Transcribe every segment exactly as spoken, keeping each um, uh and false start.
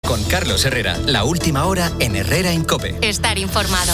Con Carlos Herrera, la última hora en Herrera en COPE. Estar informado.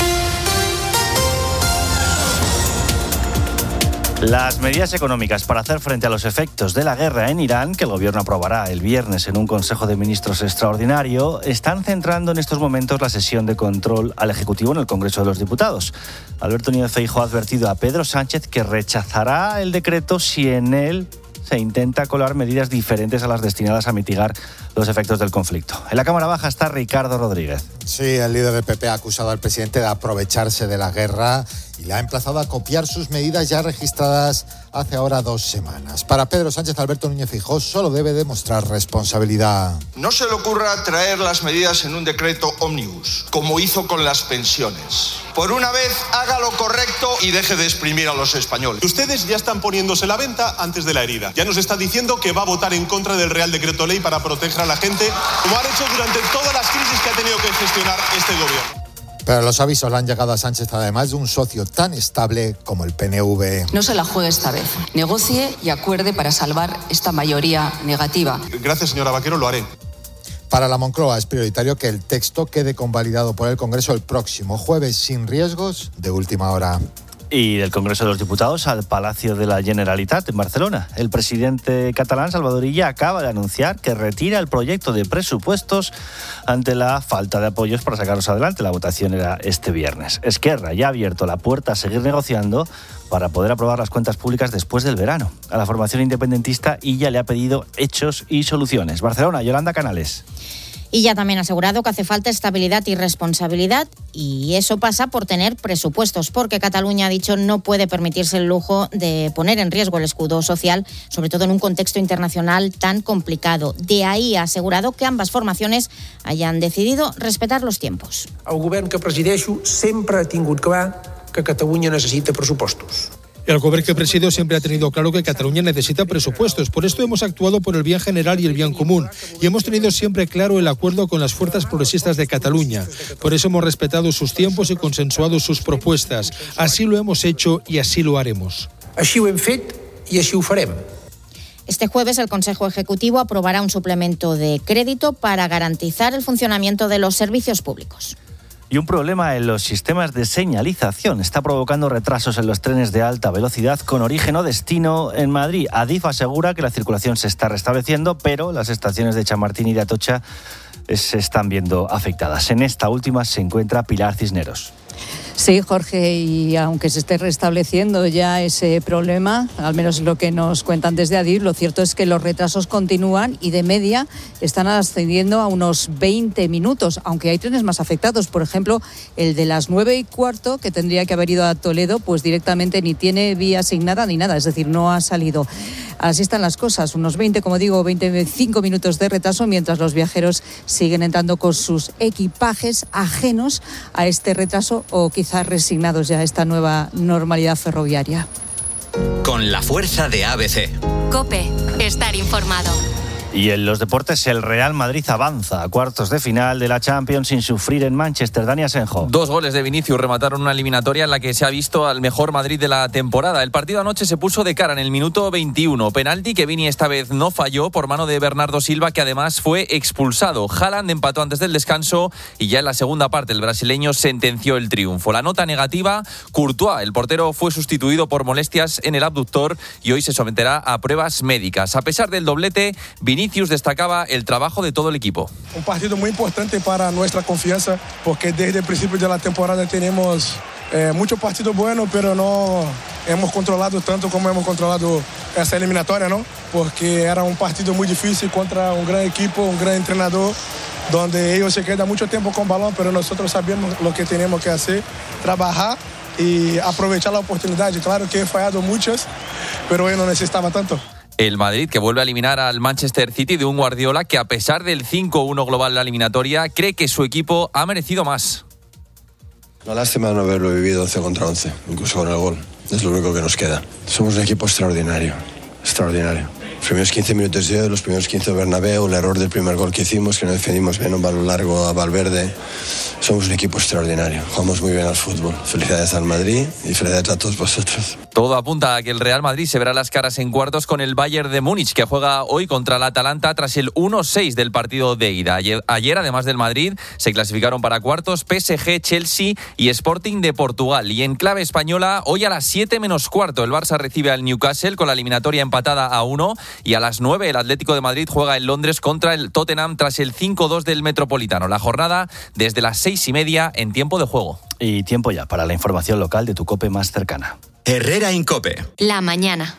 Las medidas económicas para hacer frente a los efectos de la guerra en Irán, que el gobierno aprobará el viernes en un Consejo de Ministros extraordinario, están centrando en estos momentos la sesión de control al Ejecutivo en el Congreso de los Diputados. Alberto Núñez Feijóo ha advertido a Pedro Sánchez que rechazará el decreto si en él se intenta colar medidas diferentes a las destinadas a mitigar los efectos del conflicto. En la Cámara Baja está Ricardo Rodríguez. Sí, el líder del P P ha acusado al presidente de aprovecharse de la guerra y le ha emplazado a copiar sus medidas ya registradas hace ahora dos semanas. Para Pedro Sánchez, Alberto Núñez Feijóo solo debe demostrar responsabilidad. No se le ocurra traer las medidas en un decreto ómnibus, como hizo con las pensiones. Por una vez, haga lo correcto y deje de exprimir a los españoles. Ustedes ya están poniéndose la venta antes de la herida. Ya nos está diciendo que va a votar en contra del Real Decreto Ley para proteger a la gente, como han hecho durante todas las crisis que ha tenido que gestionar este gobierno. Pero los avisos le han llegado a Sánchez además de un socio tan estable como el P N V. No se la juegue esta vez. Negocie y acuerde para salvar esta mayoría negativa. Gracias, señora Vaquero, lo haré. Para la Moncloa es prioritario que el texto quede convalidado por el Congreso el próximo jueves sin riesgos de última hora. Y del Congreso de los Diputados al Palacio de la Generalitat en Barcelona. El presidente catalán, Salvador Illa, acaba de anunciar que retira el proyecto de presupuestos ante la falta de apoyos para sacarlos adelante. La votación era este viernes. Esquerra ya ha abierto la puerta a seguir negociando para poder aprobar las cuentas públicas después del verano. A la formación independentista Illa le ha pedido hechos y soluciones. Barcelona, Yolanda Canales. Y ya también ha asegurado que hace falta estabilidad y responsabilidad, y eso pasa por tener presupuestos, porque Cataluña, ha dicho, no puede permitirse el lujo de poner en riesgo el escudo social, sobre todo en un contexto internacional tan complicado. De ahí ha asegurado que ambas formaciones hayan decidido respetar los tiempos. El govern que presideixo sempre ha tingut clar que Catalunya necessita pressupostos. El gobierno que presido siempre ha tenido claro que Cataluña necesita presupuestos. Por esto hemos actuado por el bien general y el bien común. Y hemos tenido siempre claro el acuerdo con las fuerzas progresistas de Cataluña. Por eso hemos respetado sus tiempos y consensuado sus propuestas. Así lo hemos hecho y así lo haremos. Així ho hem fet i així ho farem. Este jueves el Consejo Ejecutivo aprobará un suplemento de crédito para garantizar el funcionamiento de los servicios públicos. Y un problema en los sistemas de señalización está provocando retrasos en los trenes de alta velocidad con origen o destino en Madrid. Adif asegura que la circulación se está restableciendo, pero las estaciones de Chamartín y de Atocha se están viendo afectadas. En esta última se encuentra Pilar Cisneros. Sí, Jorge, y aunque se esté restableciendo ya ese problema, al menos lo que nos cuentan desde Adif, lo cierto es que los retrasos continúan y de media están ascendiendo a unos veinte minutos, aunque hay trenes más afectados. Por ejemplo, el de las nueve y cuarto, que tendría que haber ido a Toledo, pues directamente ni tiene vía asignada ni nada, es decir, no ha salido. Así están las cosas, unos veinte, como digo, veinticinco minutos de retraso, mientras los viajeros siguen entrando con sus equipajes ajenos a este retraso o quizás resignados ya a esta nueva normalidad ferroviaria. Con la fuerza de A B C. COPE, estar informado. Y en los deportes, el Real Madrid avanza a cuartos de final de la Champions sin sufrir en Manchester. Dani Asenjo. Dos goles de Vinicius remataron una eliminatoria en la que se ha visto al mejor Madrid de la temporada. El partido anoche se puso de cara en el minuto veintiuno. Penalti que Vini esta vez no falló por mano de Bernardo Silva, que además fue expulsado. Haaland empató antes del descanso y ya en la segunda parte el brasileño sentenció el triunfo. La nota negativa, Courtois. El portero fue sustituido por molestias en el abductor y hoy se someterá a pruebas médicas. A pesar del doblete, Vinicius Vinicius destacaba el trabajo de todo el equipo. Un partido muy importante para nuestra confianza, porque desde el principio de la temporada tenemos eh, muchos partidos buenos, pero no hemos controlado tanto como hemos controlado esa eliminatoria, ¿no? Porque era un partido muy difícil contra un gran equipo, un gran entrenador, donde ellos se quedan mucho tiempo con balón, pero nosotros sabemos lo que tenemos que hacer, trabajar y aprovechar la oportunidad. Claro que he fallado muchas, pero hoy no necesitaba tanto. El Madrid, que vuelve a eliminar al Manchester City de un Guardiola que, a pesar del cinco uno global de la eliminatoria, cree que su equipo ha merecido más. Una lástima no haberlo vivido once contra once, incluso con el gol. Es lo único que nos queda. Somos un equipo extraordinario, extraordinario. Los primeros quince minutos de los primeros quince de Bernabéu, el error del primer gol que hicimos, que no defendimos bien un balón largo a Valverde. Somos un equipo extraordinario, jugamos muy bien al fútbol. Felicidades al Madrid y felicidades a todos vosotros. Todo apunta a que el Real Madrid se verá las caras en cuartos con el Bayern de Múnich, que juega hoy contra el Atalanta tras el uno seis del partido de ida. Ayer, ayer, además del Madrid, se clasificaron para cuartos P S G, Chelsea y Sporting de Portugal. Y en clave española, hoy a las siete menos cuarto, el Barça recibe al Newcastle con la eliminatoria empatada a uno, y a las nueve el Atlético de Madrid juega en Londres contra el Tottenham tras el cinco dos del Metropolitano. La jornada desde las seis y media en tiempo de juego. Y tiempo ya para la información local de tu COPE más cercana. Herrera Incope. La mañana.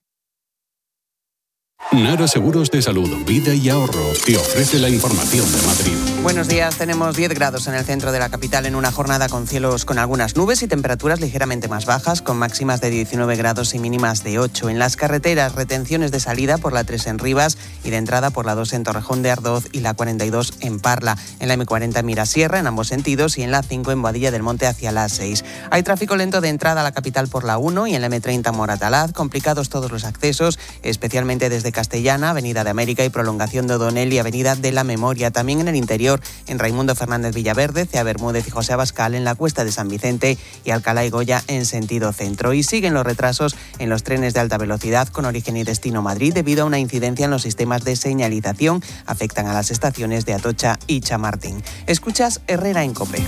Nara Seguros de Salud, Vida y Ahorro te ofrece la información de Madrid. Buenos días, tenemos diez grados en el centro de la capital en una jornada con cielos con algunas nubes y temperaturas ligeramente más bajas, con máximas de diecinueve grados y mínimas de ocho. En las carreteras, retenciones de salida por la tres en Rivas y de entrada por la dos en Torrejón de Ardoz y la cuarenta y dos en Parla. En la eme cuarenta en Mirasierra en ambos sentidos y en la cinco en Boadilla del Monte hacia la seis. Hay tráfico lento de entrada a la capital por la uno y en la eme treinta Moratalaz, complicados todos los accesos, especialmente desde Castellana, Avenida de América y prolongación de O'Donnell y Avenida de la Memoria. También en el interior, en Raimundo Fernández Villaverde, Cea Bermúdez y José Abascal en la Cuesta de San Vicente y Alcalá y Goya en sentido centro. Y siguen los retrasos en los trenes de alta velocidad con origen y destino Madrid debido a una incidencia en los sistemas de señalización. Afectan a las estaciones de Atocha y Chamartín. Escuchas Herrera en COPE.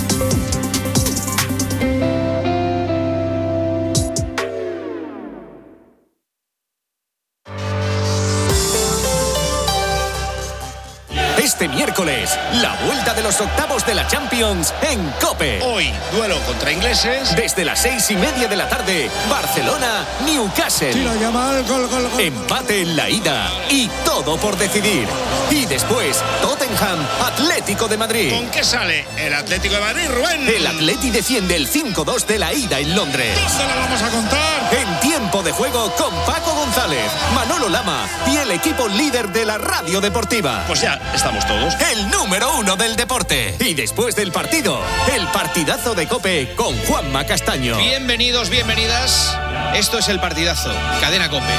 Este miércoles, la vuelta de los octavos de la Champions en COPE. Hoy, duelo contra ingleses. Desde las seis y media de la tarde, Barcelona, Newcastle. Tira Yamal, gol, gol, gol. Empate en la ida y todo por decidir. Y después, Tottenham, Atlético de Madrid. ¿Con qué sale el Atlético de Madrid, Rubén? El Atleti defiende el cinco dos de la ida en Londres. ¿Dónde lo vamos a contar? En tiempo de juego con Paco González, Manolo Lama y el equipo líder de la radio deportiva. Pues ya estamos todos. El número uno del deporte. Y después del partido, el partidazo de COPE con Juanma Castaño. Bienvenidos, bienvenidas. Esto es el partidazo. Cadena COPE.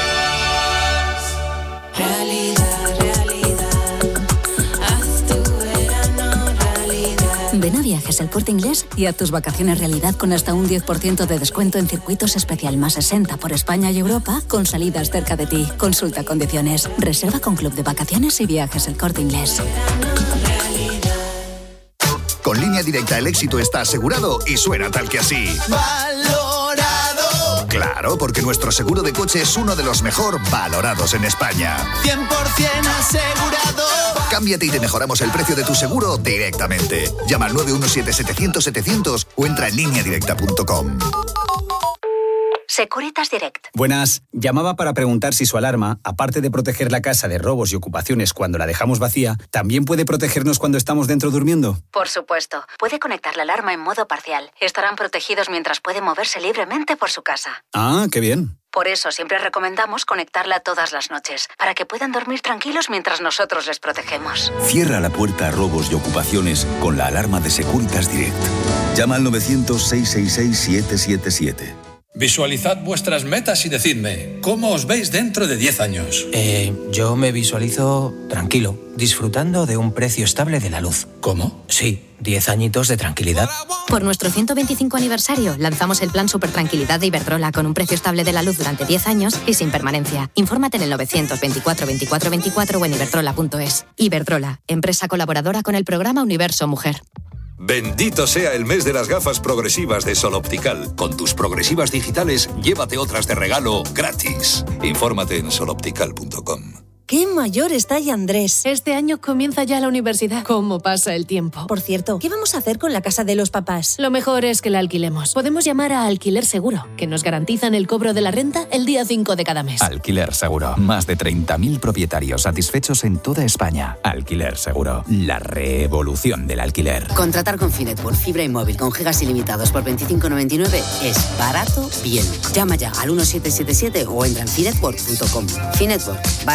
Realidad, realidad. Haz tu verano realidad. Ven a Viajes El Corte Inglés y haz tus vacaciones realidad con hasta un diez por ciento de descuento en circuitos especial más sesenta por España y Europa con salidas cerca de ti. Consulta condiciones. Reserva con Club de Vacaciones y Viajes El Corte Inglés. Con Línea Directa el éxito está asegurado y suena tal que así. ¡Valorado! Claro, porque nuestro seguro de coche es uno de los mejor valorados en España. cien por ciento asegurado. Cámbiate y te mejoramos el precio de tu seguro directamente. Llama al nueve uno siete setecientos setecientos o entra en línea directa punto com. Securitas Direct. Buenas. Llamaba para preguntar si su alarma, aparte de proteger la casa de robos y ocupaciones cuando la dejamos vacía, también puede protegernos cuando estamos dentro durmiendo. Por supuesto. Puede conectar la alarma en modo parcial. Estarán protegidos mientras pueden moverse libremente por su casa. Ah, qué bien. Por eso siempre recomendamos conectarla todas las noches, para que puedan dormir tranquilos mientras nosotros les protegemos. Cierra la puerta a robos y ocupaciones con la alarma de Securitas Direct. Llama al novecientos, seiscientos sesenta y seis, siete siete siete. Visualizad vuestras metas y decidme, ¿cómo os veis dentro de diez años? Eh, yo me visualizo tranquilo, disfrutando de un precio estable de la luz. ¿Cómo? Sí, diez añitos de tranquilidad. Por nuestro ciento veinticinco aniversario, lanzamos el plan Supertranquilidad de Iberdrola con un precio estable de la luz durante diez años y sin permanencia. Infórmate en el novecientos veinticuatro veinticuatro veinticuatro o en iberdrola punto es. Iberdrola, empresa colaboradora con el programa Universo Mujer. Bendito sea el mes de las gafas progresivas de Sol Optical. Con tus progresivas digitales, llévate otras de regalo gratis. Infórmate en sol optical punto com. ¡Qué mayor está ya Andrés! Este año comienza ya la universidad. ¿Cómo pasa el tiempo? Por cierto, ¿qué vamos a hacer con la casa de los papás? Lo mejor es que la alquilemos. Podemos llamar a Alquiler Seguro, que nos garantizan el cobro de la renta el día cinco de cada mes. Alquiler Seguro. Más de treinta mil propietarios satisfechos en toda España. Alquiler Seguro. La revolución del alquiler. Contratar con Finetwork fibra y móvil con gigas ilimitados por veinticinco noventa y nueve es barato bien. Llama ya al uno siete siete siete o entra en finetwork punto com. Finetwork. Barato bien.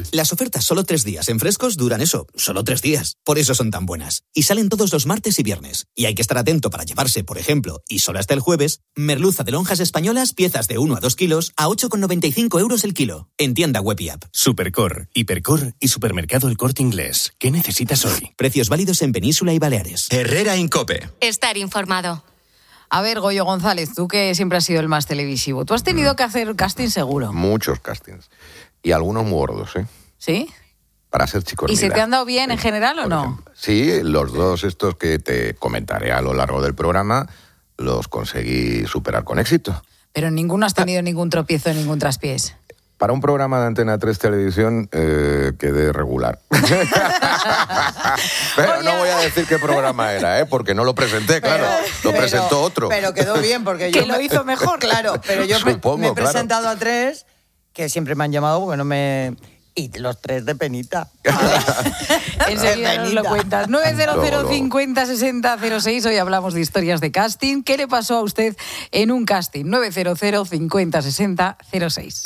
Las ofertas solo tres días en Frescos duran eso, solo tres días. Por eso son tan buenas. Y salen todos los martes y viernes. Y hay que estar atento para llevarse, por ejemplo, y solo hasta el jueves, merluza de lonjas españolas, piezas de uno a dos kilos, a ocho con noventa y cinco euros el kilo. En tienda web y app. Supercor, Hipercor y Supermercado El Corte Inglés. ¿Qué necesitas hoy? Precios válidos en Península y Baleares. Herrera Incope. Estar informado. A ver, Goyo González, tú que siempre has sido el más televisivo, tú has tenido mm. que hacer casting seguro. Muchos castings. Y algunos muy gordos, ¿eh? ¿Sí? Para ser chicos. ¿Y se te han dado bien en general o no? Ejemplo. Sí, los dos estos que te comentaré a lo largo del programa los conseguí superar con éxito. Pero ninguno has tenido ningún tropiezo, ningún traspiés. Para un programa de Antena tres Televisión eh, quedé regular. Pero Oye. no voy a decir qué programa era, ¿eh? Porque no lo presenté, claro. Pero, lo pero, presentó otro. Pero quedó bien, porque yo... Que lo hizo mejor. Claro, pero yo Supongo, me he claro. presentado a tres, que siempre me han llamado porque no me... Y los tres de penita. Enseguida nos lo cuentas. nueve cero cero, cincuenta, sesenta, cero seis. Hoy hablamos de historias de casting. ¿Qué le pasó a usted en un casting? nueve cero cero, cincuenta, sesenta, cero seis.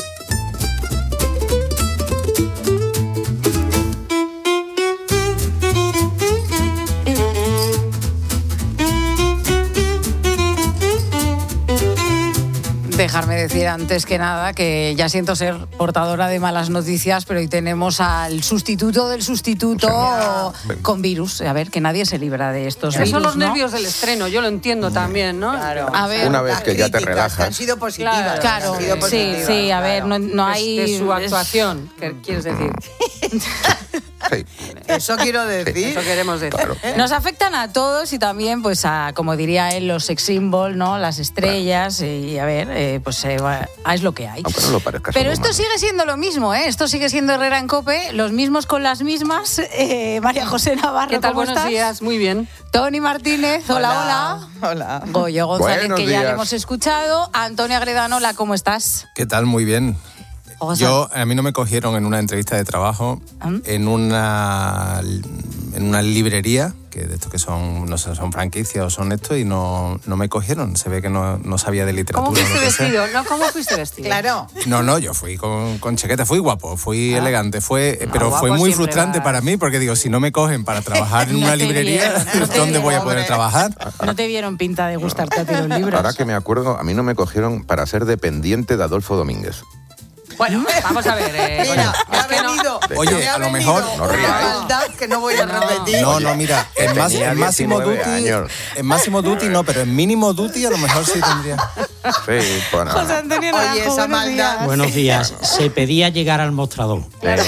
Dejarme decir antes que nada que ya siento ser portadora de malas noticias, pero hoy tenemos al sustituto del sustituto con virus. A ver, que nadie se libra de estos Esos virus, son los ¿no? nervios del estreno, yo lo entiendo también, ¿no? Claro. A ver, Una vez que ya te relajas. Han sido positivas. Claro, han sido sí, positivas, sí, a claro. ver, no, no hay... De, de su actuación, ¿qué quieres decir? Sí. Eso quiero decir. Sí. Eso queremos decir. Claro. Nos afectan a todos y también, pues, a, como diría él, los sex symbols, ¿no? Las estrellas, claro. Y a ver, eh, pues eh, es lo que hay. Aunque no lo parezca. Pero esto sigue siendo lo mismo, ¿eh? Esto sigue siendo Herrera en Cope, los mismos con las mismas. Eh, María José Navarro, ¿qué tal? ¿cómo Buenos estás? días, muy bien. Tony Martínez, hola, hola. Hola. Goyo González, Buenos que ya días. le hemos escuchado. Antonio Agredano, hola, ¿cómo estás? ¿Qué tal? Muy bien. Yo, a mí no me cogieron en una entrevista de trabajo, ¿Mm? en una en una librería, que de estos que son, no sé, son franquicias o son estos, y no, no me cogieron. Se ve que no, no sabía de literatura. ¿Cómo fuiste vestido? ¿No? ¿Cómo fuiste vestido? Claro. No, no, yo fui con, con chaqueta, fui guapo, fui ah. elegante, fue, no, pero fue muy frustrante vas. para mí, porque digo, si no me cogen para trabajar en no una librería, vieron, no ¿dónde voy a poder trabajar? No te vieron pinta de gustarte a ti los libros. Ahora que me acuerdo, a mí no me cogieron para ser dependiente de Adolfo Domínguez. Bueno, vamos a ver. Eh, mira, me ha venido. No. Oye, a lo mejor. No ríais. Maldad que no voy a repetir. No, no, mira, en, más, en máximo duty. En máximo duty no, pero en mínimo duty a lo mejor sí tendría. Sí, bueno. José Antonio Naranjo, Oye, esa maldad. Buenos días. Se pedía llegar al mostrador. Eh.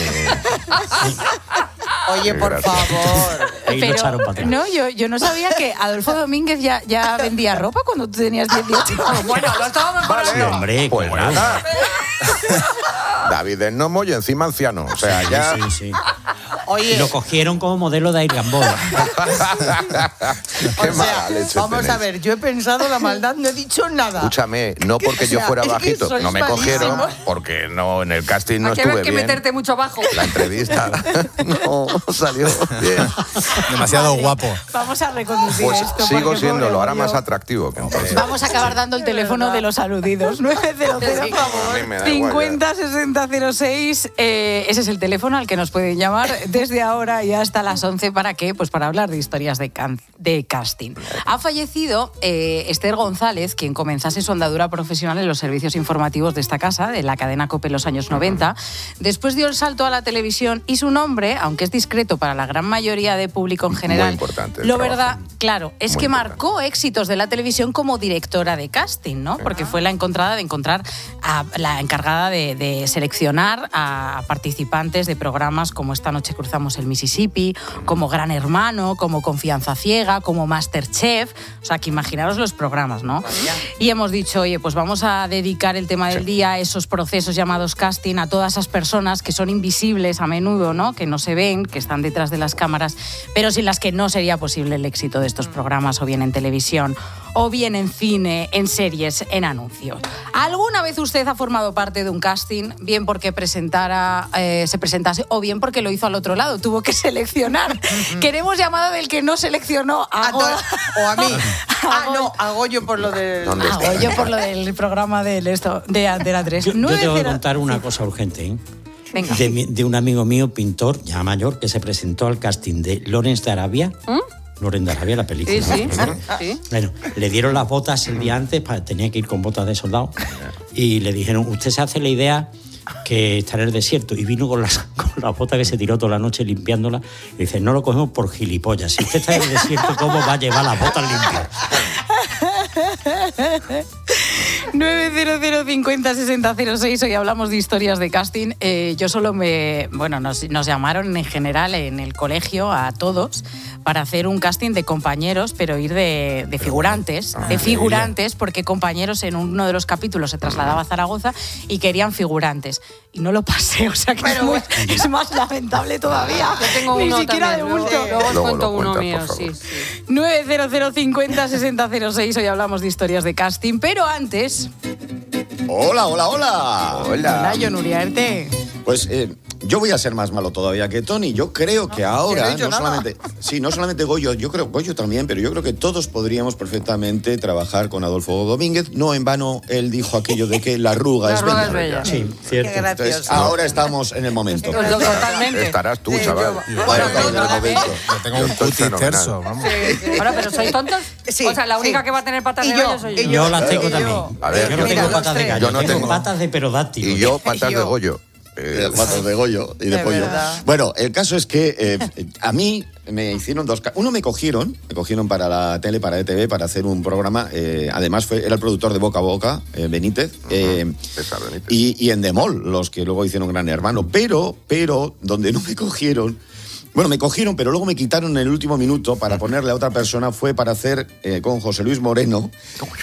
Oye, por favor. Pero, no, yo, yo no sabía que Adolfo Domínguez ya, ya vendía ropa cuando tú tenías dieciocho. Bueno, lo estábamos vale. Sí, hombre, pues claro. nada. David es Nomo y encima anciano. O sea, ya. Sí, sí, sí. Oye. Y lo cogieron como modelo de Air Gamboa. Qué o mala sea, leche vamos tenéis. a ver, yo he pensado la maldad, no he dicho nada. Escúchame, no porque yo o sea, fuera es que bajito, sois no me malísimos. cogieron porque no en el casting no Hay que estuve ver que bien. meterte mucho bajo. La entrevista no salió bien. Demasiado vale. guapo. Vamos a reconducir Pues esto. sigo siéndolo, ahora Goyo. más atractivo que entonces. Vamos a acabar dando el teléfono de los aludidos. nueve cero cero, Sí, a mí me da cincuenta, sesenta, cero seis. Eh, ese es el teléfono al que nos pueden llamar desde ahora y hasta las once. ¿Para qué? Pues para hablar de historias de, can- de casting. Ha fallecido eh, Esther González, quien comenzase su andadura profesional en los servicios informativos de esta casa, de la cadena COPE en los años noventa. Después dio el salto a la televisión y su nombre, aunque es discreto para la gran mayoría de público en general, Muy importante el lo trabajo. verdad, claro, es Muy que importante. marcó éxitos de la televisión como directora de casting, ¿no? Porque fue la encontrada de encontrar a la encargada de, de seleccionar a participantes de programas como Esta noche cruzamos el Mississippi, como Gran Hermano, como Confianza ciega, como Masterchef. O sea, que imaginaros los programas, ¿no? Y hemos dicho, oye, pues vamos a dedicar el tema del sí. día a esos procesos llamados casting, a todas esas personas que son invisibles a menudo, ¿no? Que no se ven, que están detrás de las cámaras, pero sin las que no sería posible el éxito de estos programas, o bien en televisión, o bien en cine, en series, en anuncios. ¿Alguna vez usted ha formado parte de un casting, bien porque presentara, eh, se presentase, o bien porque lo hizo al otro lado, tuvo que seleccionar? Queremos llamada del que no seleccionó a, a to- o a mí. Ah, no, a Goyo por lo del... ¿Dónde a Goyo por lo del programa del esto, de Antena tres. Yo, yo tengo que contar una cosa urgente, ¿eh? Venga. De, mi- de un amigo mío, pintor, ya mayor, que se presentó al casting de Lawrence de Arabia. ¿Mm? Lawrence de Arabia, la película. Sí, sí. ¿no? sí. Bueno, le dieron las botas el día antes, para, tenía que ir con botas de soldado, y le dijeron, usted se hace la idea que está en el desierto, y vino con las, con las botas que se tiró toda la noche limpiándolas, y dice, no lo cogemos por gilipollas, si usted está en el desierto, ¿cómo va a llevar las botas limpias? nueve cero cero cincuenta sesenta cero seis, hoy hablamos de historias de casting. Eh, yo solo me... Bueno, nos, nos llamaron en general en el colegio a todos para hacer un casting de compañeros, pero ir de, de figurantes, de figurantes, porque compañeros en uno de los capítulos se trasladaba a Zaragoza y querían figurantes. Y no lo pasé, o sea que es, muy- es más lamentable todavía. Yo tengo Ni uno siquiera también, de bulto. luego- luego os Luego cuento lo uno cuentas, mío, por favor. sí, sí. nueve cero cero cincuenta sesenta cero seis, hoy hablamos de historias de casting, pero antes... Hola, hola, hola. Hola, Jon Uriarte. Pues eh, yo voy a ser más malo todavía que Tony. Yo creo que ahora, yo no he dicho no nada. solamente, sí, no solamente Goyo, yo creo, Goyo también, pero yo creo que todos podríamos perfectamente trabajar con Adolfo Domínguez. No en vano él dijo aquello de que la arruga La es arruga bella. es bella. Sí, cierto. Qué gracioso. Entonces, ahora estamos en el momento. Pues totalmente. Estarás tú, Sí, chaval. yo- Bueno, Bueno, estamos en el momento. Yo tengo Yo un estoy cutis fenomenal. terso, vamos. Bueno, pero ¿sois tontos? Sí, O sea, la única sí. que va a tener patas Y de yo, gallo soy y yo. Yo las tengo yo- también. A ver, yo no mira, tengo los patas de tres. gallo, Yo no tengo tengo. patas de perodáctilo. Y yo patas Y yo. de Goyo. Eh, Eh, patas de Goyo y de, De pollo. verdad. Bueno, el caso es que eh, a mí me hicieron dos... ca- Uno me cogieron, me cogieron para la tele, para E T V, para hacer un programa. eh, además, fue, era el productor de Boca a Boca, eh, Benítez. eh, César Benítez. y, y en Demol, los que luego hicieron Gran Hermano. Pero, pero, donde no me cogieron... Bueno, me cogieron, pero luego me quitaron en el último minuto para ponerle a otra persona. Fue para hacer eh, con José Luis Moreno,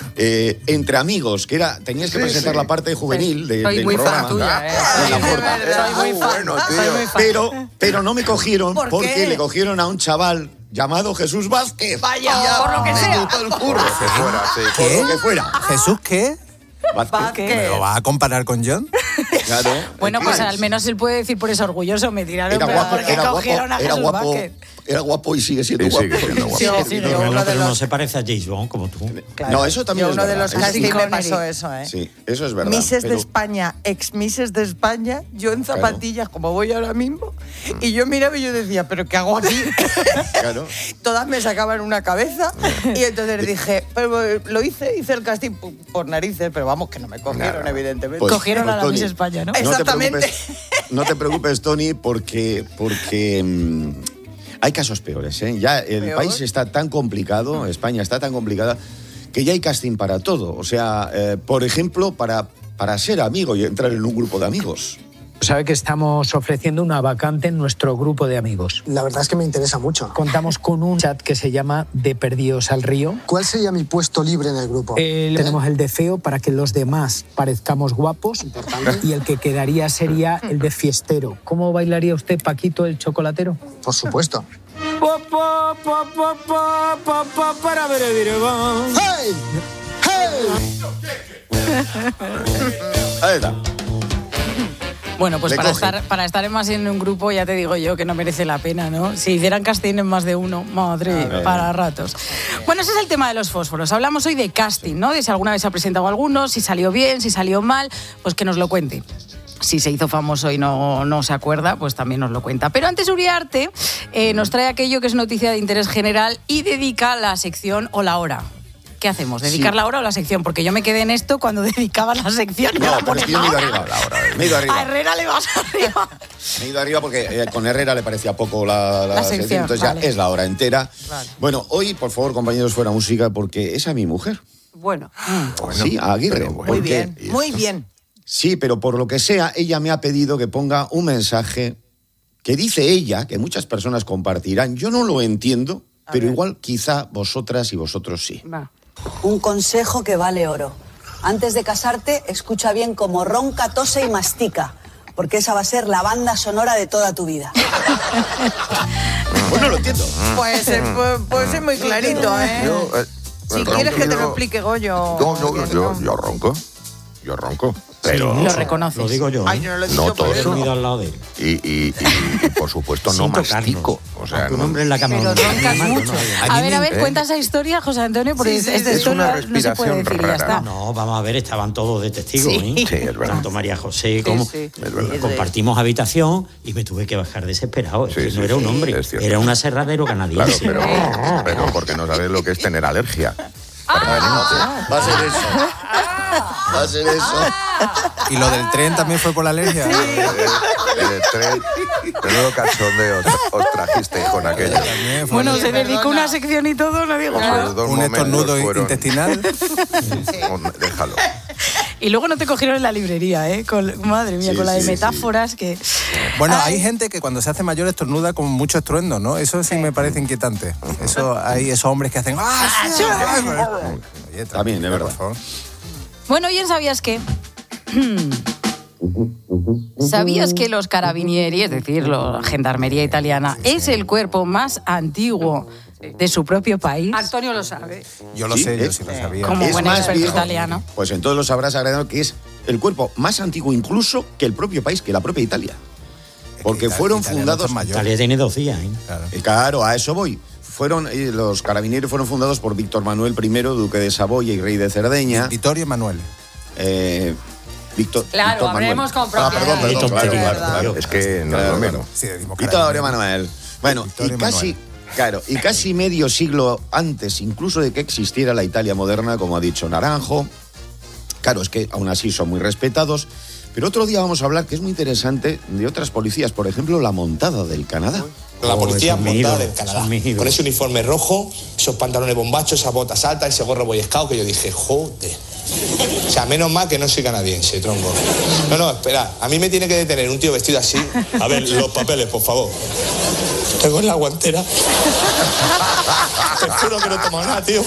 eh, Entre Amigos, que era tenías que Sí, presentar sí. la parte juvenil de, Soy del muy programa. fan tuya, ¿eh? En la Sí, porta. de verdad. Soy muy fan. Bueno, Soy tío. muy fan. Pero, pero no me cogieron ¿Por porque qué? le cogieron a un chaval llamado Jesús Vázquez. Vaya, por lo que Me sea. quitó el curro. Que fuera, sí. Por lo que fuera. ¿Jesús qué? Vázquez. ¿Me lo vas a comparar con John? Claro. Bueno, pues Claro. al menos él puede decir por eso orgulloso, me tiraron, Era pero guapo, porque era guapo, cogieron a era Jesús guapo, Vázquez. era guapo y sigue siendo Y guapo. sigue siendo guapo. Sí, Yo- sí, yo Pero, uno no, de pero no los- se parece a James Bond como tú. No, eso también Yo es uno de verdad, los eso castings sí. me pasó eso, ¿eh? Sí, eso es verdad. Misses de pero- España, ex Misses de España, yo en Claro. zapatillas, como voy ahora mismo, y yo miraba y yo decía, ¿pero qué hago aquí? Claro. Todas me sacaban una cabeza, y entonces dije, pero eh, lo hice, hice el casting p- por narices, pero vamos, que no me cogieron, Nada. evidentemente. Pues- Cogieron a la Tony, Miss España, ¿no? No te Exactamente. preocupes, no te preocupes, Tony, porque, porque mm, hay casos peores. ¿eh? Ya el ¿Peor? país está tan complicado, España está tan complicada, que ya hay casting para todo. O sea, eh, por ejemplo, para, para ser amigo y entrar en un grupo de amigos. Sabe que estamos ofreciendo una vacante en nuestro grupo de amigos. La verdad es que me interesa mucho. Contamos con un chat que se llama De Perdidos al Río. ¿Cuál sería mi puesto libre en el grupo? Eh, tenemos el de feo para que los demás parezcamos guapos. Y el que quedaría sería el de fiestero. ¿Cómo bailaría usted, Paquito, el chocolatero? Por supuesto. ¡Hey! Ahí está. Bueno, pues Le para cogen. estar, para estar más en un grupo ya te digo yo que no merece la pena, ¿no? Si hicieran casting en más de uno, madre, ver. para ratos. Bueno, ese es el tema de los fósforos. Hablamos hoy de casting, ¿no? De si alguna vez se ha presentado alguno, si salió bien, si salió mal, pues que nos lo cuente. Si se hizo famoso y no, no se acuerda, pues también nos lo cuenta. Pero antes Uriarte eh, nos trae aquello que es noticia de interés general y dedica la sección o la hora. ¿Qué hacemos? ¿Dedicar Sí. la hora o la sección? Porque yo me quedé en esto cuando dedicaba la sección. y No, ahora pero es pones que yo me he ido la arriba. hora. Me he ido A arriba. Herrera le vas arriba. Me he ido arriba porque eh, con Herrera le parecía poco la, la La sección, sección, entonces ya vale. es la hora entera. Vale. Bueno, hoy, por favor, compañeros, fuera música porque es a mi mujer. Bueno. Sí, a Aguirre. pero bueno. Muy porque- bien, muy bien. Sí, pero por lo que sea, ella me ha pedido que ponga un mensaje que dice ella, que muchas personas compartirán. Yo no lo entiendo, pero igual quizá vosotras y vosotros sí. Va. Un consejo que vale oro. Antes de casarte, escucha bien cómo ronca, tose y mastica, porque esa va a ser la banda sonora de toda tu vida. Pues no lo entiendo. Puede ser, puede, puede ser muy clarito, ¿eh? Yo, eh, Si el quieres que te lo ronquido- explique, Goyo. No, no, que yo, no. yo ronco. Yo ronco. Pero lo reconoces. Lo digo yo. Ay, yo no lo he dicho no por todo. He eso. dormido al lado de él. Y, y, y, y, por supuesto no Sin mastico. tocarnos. O sea, Tu no- nombre en la cama. Pero no, roncas no, no, mucho. no, no, A ver, a ver, ¿eh? cuenta esa historia, José Antonio, porque Sí, sí, esta sí. Es una historia no se puede respiración decir y ya rara. está. No, vamos a ver, estaban todos de testigos, Sí. ¿eh? Sí, es verdad. Tanto María José como... sí. Es verdad. Compartimos habitación y me tuve que bajar desesperado. Es Sí, que sí, no era sí, un hombre, es cierto. era un aserradero Claro, canadiense. pero, pero porque no sabes lo que es tener alergia. Va a ser eso. Va a ser eso. ¿Y lo del tren también fue por la alergia? El, el tren, menudo cachondeo os, os trajisteis con aquello. Bueno, se dedicó una sección y todo, no digo Los más. dos Un momentos estornudo fueron- intestinal. Déjalo. Y luego no te cogieron en la librería, ¿eh? Con, madre mía, Sí, con la de sí, sí. metáforas que... Bueno, Ay. hay gente que cuando se hace mayor estornuda con mucho estruendo, ¿no? Eso sí me parece inquietante. Eso, hay esos hombres que hacen... ¡Ah, sí! Ay, bueno. Oye, También, de verdad. por favor. Bueno, bien, ¿sabías qué? ¿Sabías que los carabinieri, es decir, la gendarmería italiana, es el cuerpo más antiguo de su propio país? Antonio lo sabe. Yo lo Sí, sé, yo es- sí lo sabía. Como Es buen más experto viejo. italiano. Pues entonces lo sabrás, Agredano, que es el cuerpo más antiguo incluso que el propio país, que la propia Italia. Porque Ita- fueron Italia no fundados... está mayor. Italia tiene dos días, ¿eh? Claro. Eh, Claro, a eso voy. Fueron, eh, los carabinieri fueron fundados por Víctor Manuel I, duque de Saboya y rey de Cerdeña. Vittorio Emanuele. Eh, Víctor, Claro, Víctor Manuel. hablemos con Ah, perdón, propiedad. perdón, Qué claro, tontería. claro, claro. Es que no es Claro, lo claro. mismo. Sí, decimos Vittorio Manuel. Bueno, Vittorio y casi, Emanuele. claro, y casi medio siglo antes, incluso de que existiera la Italia moderna, como ha dicho Naranjo. Claro, es que aún así son muy respetados. Pero otro día vamos a hablar, que es muy interesante, de otras policías, por ejemplo, la montada del Canadá. La Oh, policía ese es mi montada ídolo, del Canadá. ese es mi ídolo. Con ese uniforme rojo, esos pantalones bombachos, esas botas altas, ese gorro boy scout, que yo dije, joder. O sea, menos mal que no soy canadiense, tronco. No, no, espera, a mí me tiene que detener un tío vestido así. A ver, los papeles, por favor. Tengo en la guantera. Te juro que no he tomado nada, tío.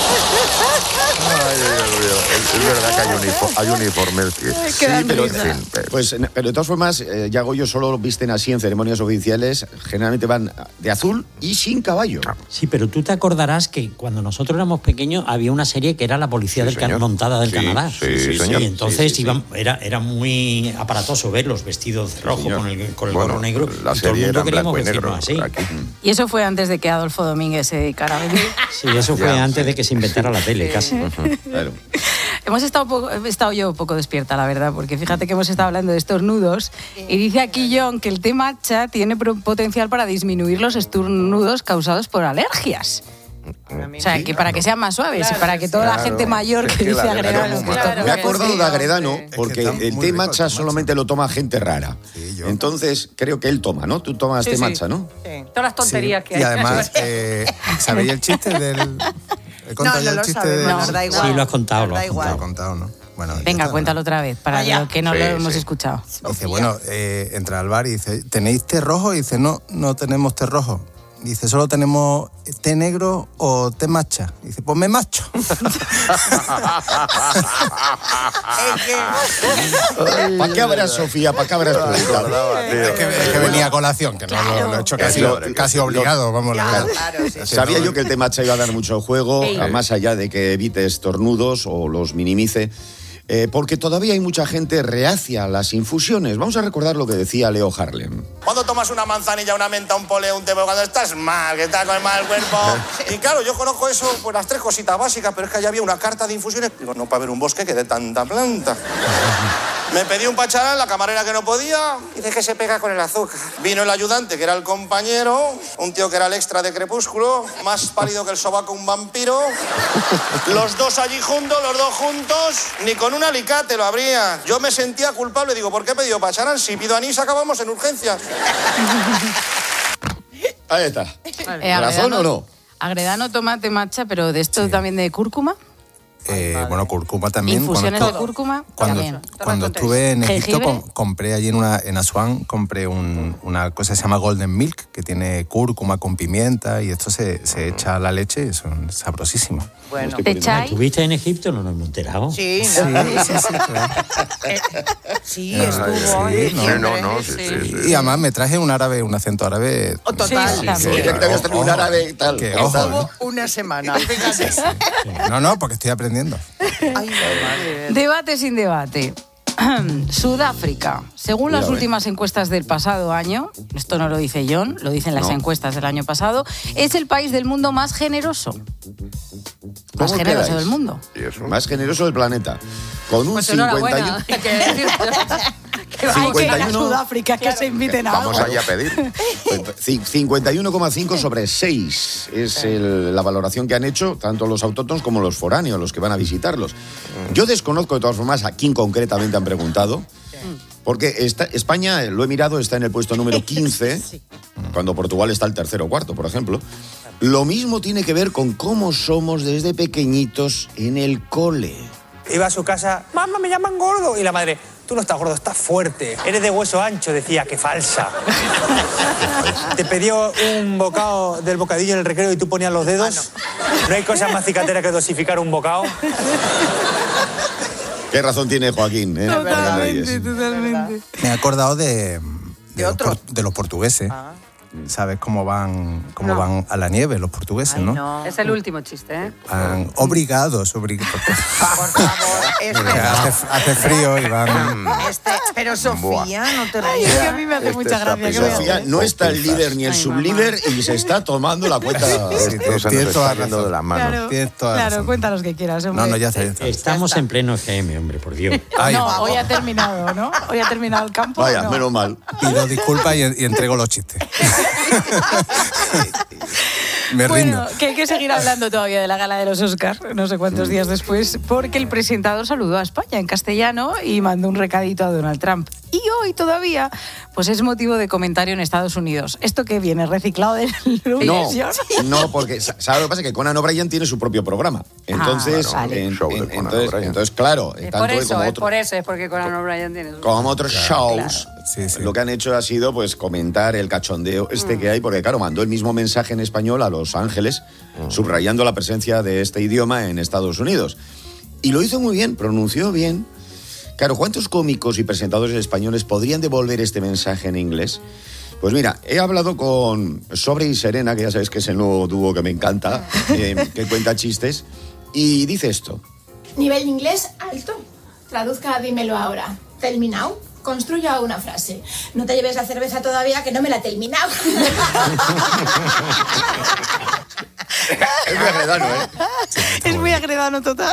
Ay, Dios mío. Es, es verdad que hay, unifo- hay uniformes que... Sí, pero, en fin, pero- pues, pero de todas formas, eh, Yago y yo solo lo visten así en ceremonias oficiales. Generalmente van de azul y sin caballo. Sí, pero tú te acordarás que cuando nosotros éramos pequeños había una serie que era la policía Sí, del Can- señor. montada del Sí, Canadá. sí, sí, señor. Y entonces Sí, sí, sí. iban, era, era muy aparatoso verlos vestidos de rojo señor. con el, con el Bueno, gorro negro. la y todo el serie mundo era en queríamos blanco y negro. vestirnos así. Aquí. Y eso fue antes de que Adolfo Domínguez se dedicara a venir. Sí, eso fue Ya, antes sí. de que se inventara la tele, casi. Claro. Hemos estado, poco- he estado yo un poco despierta, la verdad, porque fíjate que hemos estado hablando de estornudos y dice aquí John que el té matcha tiene pro- potencial para disminuir los estornudos causados por alergias. O sea, que para que sean más suaves y para que toda la Claro. gente mayor Es que que dice la Agredano alergia que es estornuda, Me he acordado pues de sí. Agredano Es que porque está el muy té rico el matcha té solamente lo toma gente rara. yo. Entonces, creo que él toma, ¿no? Tú tomas Sí, té sí. matcha, ¿no? Todas las tonterías que hay. Y además, eh, ¿sabéis el chiste del...? He contado No, ya no el lo chiste sabemos, del... nos da igual. Sí, lo has contado, lo Da has igual. Lo he contado, ¿no? Bueno, ya Venga, está, cuéntalo ¿no? otra vez, para Vaya. los que no Sí, lo hemos sí. escuchado. Dice, bueno, eh, entra al bar y dice, ¿tenéis té rojo? Y dice, no, no tenemos té rojo. Dice, ¿solo tenemos té negro o té matcha? Dice, pues me macho. ¿Para qué habrás, Sofía? ¿Para qué habrás publicado? Es que, es que venía a colación, que no lo, lo he hecho casi, Lo- casi obligado, vamos. la Claro, verdad. claro, sí. Sabía yo que el té matcha iba a dar mucho juego, Sí. a más allá de que evite estornudos o los minimice, eh, porque todavía hay mucha gente reacia a las infusiones. Vamos a recordar lo que decía Leo Harlem. Cuando tomas una manzanilla, una menta, un poleo, un té, cuando estás mal, que estás con el mal cuerpo. Y claro, yo conozco eso, pues las tres cositas básicas, pero es que allá había una carta de infusiones. Digo, no para ver un bosque que de tanta planta. Me pedí un pacharán, la camarera que no podía, dice que se pega con el azúcar. Vino el ayudante, que era el compañero, un tío que era el extra de Crepúsculo, más pálido que el sobaco un vampiro. Los dos allí juntos, los dos juntos, ni con un alicate lo abría. Yo me sentía culpable, digo, ¿por qué he pedido pacharán? Si pido anís acabamos en urgencias. Ahí está. Eh, ¿Razón Agredano- o no? Agredano toma té matcha, pero de esto también de cúrcuma. Eh, bueno, cúrcuma también. Infusiones cuando, de cúrcuma cuando, también. cuando estuve en Egipto, Jengibre. com- compré allí en, una, en Asuán, compré un- una cosa que se llama Golden Milk, que tiene cúrcuma con pimienta, y esto se, se echa a la leche y son sabrosísimos. Bueno. ¿Te echáis? ¿Estuviste en Egipto? No nos hemos enterado. Sí, Sí, no. sí, sí, claro. Sí, Ah, estuvo sí, en no, diciembre, no, no, sí, sí, sí. Y además me traje un árabe, un acento árabe. Oh, total. Sí, también. Sí, ya que te habías traído un Ojo, árabe y tal. que ¿Qué ojo, tal? ¿no? Una semana. Fíjate. No, no, porque estoy aprendiendo. Ay, madre. Debate sin debate. Sudáfrica. Según las Mira, últimas encuestas del pasado año, esto no lo dice John, lo dicen las No. encuestas del año pasado, es el país del mundo más generoso. Más ¿Cómo generoso quedáis? del mundo. Más generoso del planeta. Con un Pues cincuenta y uno... enhorabuena. Hay que decir, que hay que ir a Sudáfrica, que se inviten a Vamos algo. allá a pedir. Ci- cincuenta y uno coma cinco sobre seis es el- la valoración que han hecho tanto los autóctonos como los foráneos, los que van a visitarlos. Yo desconozco de todas formas a quién concretamente han preguntado, porque está, España, lo he mirado, está en el puesto número quince, cuando Portugal está el tercero o cuarto, por ejemplo. Lo mismo tiene que ver con cómo somos desde pequeñitos en el cole. Iba a su casa, mamá, me llaman gordo. Y la madre, tú no estás gordo, estás fuerte. Eres de hueso ancho, decía, qué falsa. Te pidió un bocado del bocadillo en el recreo y tú ponías los dedos. No hay cosa más cicatera que dosificar un bocado. ¿Qué razón tiene Joaquín? ¿eh? Totalmente, totalmente. Me he acordado de, de, los, por- de los portugueses. ¿Sabes cómo van cómo No. van a la nieve los portugueses, no? Es el último chiste, ¿eh? Van obligados, obligados. Este, hace, hace frío y van... este, pero Sofía, no te Ay, rías. es que a mí me hace Este mucha gracia. ¿qué voy a Sofía, hacer? no está el líder ni el sublíder y se está tomando la cuenta. Sí, Esto se tienes nos toda está la yendo de razón. las manos. Claro, Tienes toda la claro, razón. cuenta los que quieras, hombre. No, no, ya está, ya está. Estamos en pleno F M, hombre, por Dios. Ay, No, hoy ha terminado, ¿no? Hoy ha terminado el campo. Vaya, ¿no? menos mal. pido disculpas y, y entrego los chistes. Me rindo. Bueno, que hay que seguir hablando todavía de la gala de los Oscars, no sé cuántos días después, porque el presentador saludó a España en castellano y mandó un recadito a Donald Trump. Y hoy todavía, pues es motivo de comentario en Estados Unidos. ¿Esto qué viene? ¿Reciclado del No, lunes, John? no, porque sa- ¿sabes lo que pasa? Que Conan O'Brien tiene su propio programa. Entonces, Ah, vale. en- Show de en- Conan entonces, O'Brien. entonces, claro, Es tanto por él eso, como es otro- por eso, es porque Conan O'Brien tiene su... como otros shows, Sí, sí. lo que han hecho ha sido pues comentar el cachondeo este Mm. que hay, porque claro, mandó el mismo mensaje en español a Los Ángeles, subrayando la presencia de este idioma en Estados Unidos. Y lo hizo muy bien, pronunció bien. Claro, ¿cuántos cómicos y presentadores españoles podrían devolver este mensaje en inglés? Pues mira, he hablado con Sobre y Serena, que ya sabéis que es el nuevo dúo que me encanta, eh, que cuenta chistes, y dice esto. Nivel de inglés alto. Traduzca dímelo ahora. Terminado. Construya una frase. No te lleves la cerveza todavía, que no me la he terminado. Es muy agredano, ¿eh? Es muy agredano total.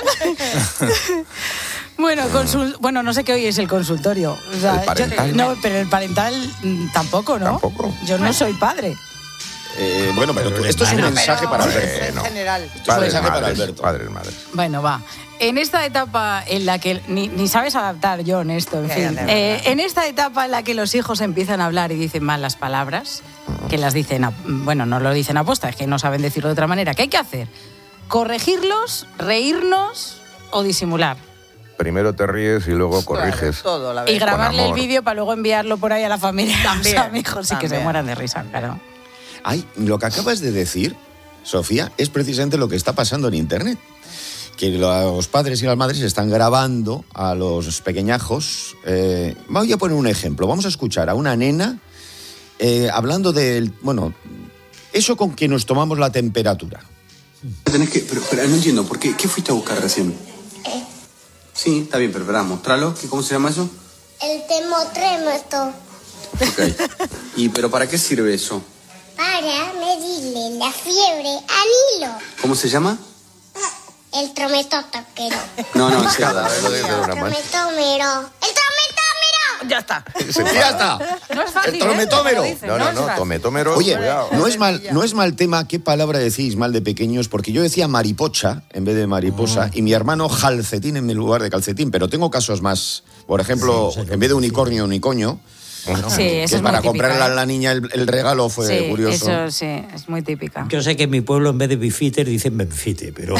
Bueno, consul- bueno, no sé qué hoy es el consultorio. O sea, El parental. yo- no, pero el parental mm, tampoco, ¿no? Tampoco. Yo no soy padre. Eh, bueno, pero tú- esto es un Bueno, mensaje pero para en Alberto. general. Esto es un Padres, mensaje para madres, Alberto. padres, madres. Bueno, va. En esta etapa en la que ni, ni sabes adaptar, John, esto, en Ya, fin. ya, ya, Eh, en esta etapa en la que los hijos empiezan a hablar y dicen malas palabras, que las dicen, a- bueno, no lo dicen a posta, es que no saben decirlo de otra manera. ¿Qué hay que hacer? ¿Corregirlos, reírnos o disimular? Primero te ríes y luego corriges. Todo, la Y verdad. grabarle el amor. vídeo para luego enviarlo por ahí a la familia, También, a los amigos y que se también. mueran de risa, claro. Ay, lo que acabas de decir, Sofía, es precisamente lo que está pasando en Internet. Que los padres y las madres están grabando a los pequeñajos. Eh, voy a poner un ejemplo. Vamos a escuchar a una nena eh, hablando del... Bueno, eso con que nos tomamos la temperatura. Tenés que, pero, pero no entiendo, ¿por qué, qué fuiste a buscar recién? Sí, está bien, pero espera, mostralo. ¿Qué- ¿Cómo se llama eso? El termómetro Ok. ¿Y pero para qué sirve eso? para medirle la fiebre al hilo. ¿Cómo se llama? El trometómetro. No, no, es Cada vez lo dice de una manera. Trometómetro. ¡El trometómetro! Ya está. ¡Ya está! No es fácil, El trometómero. ¿eh? No, no, es no, fácil. tometómero. Oye, cuidado. no es mal, no es mal tema qué palabra decís mal de pequeños, porque yo decía maripocha en vez de mariposa y mi hermano jalcetín en mi lugar de calcetín, pero tengo casos más. Por ejemplo, en vez de unicornio, unicoño. Sí, que eso es es para muy típica, comprarle a ¿eh? la niña el, el regalo fue Sí, curioso. eso sí, es muy típica. Yo sé que en mi pueblo en vez de bifiter dicen benfite, pero...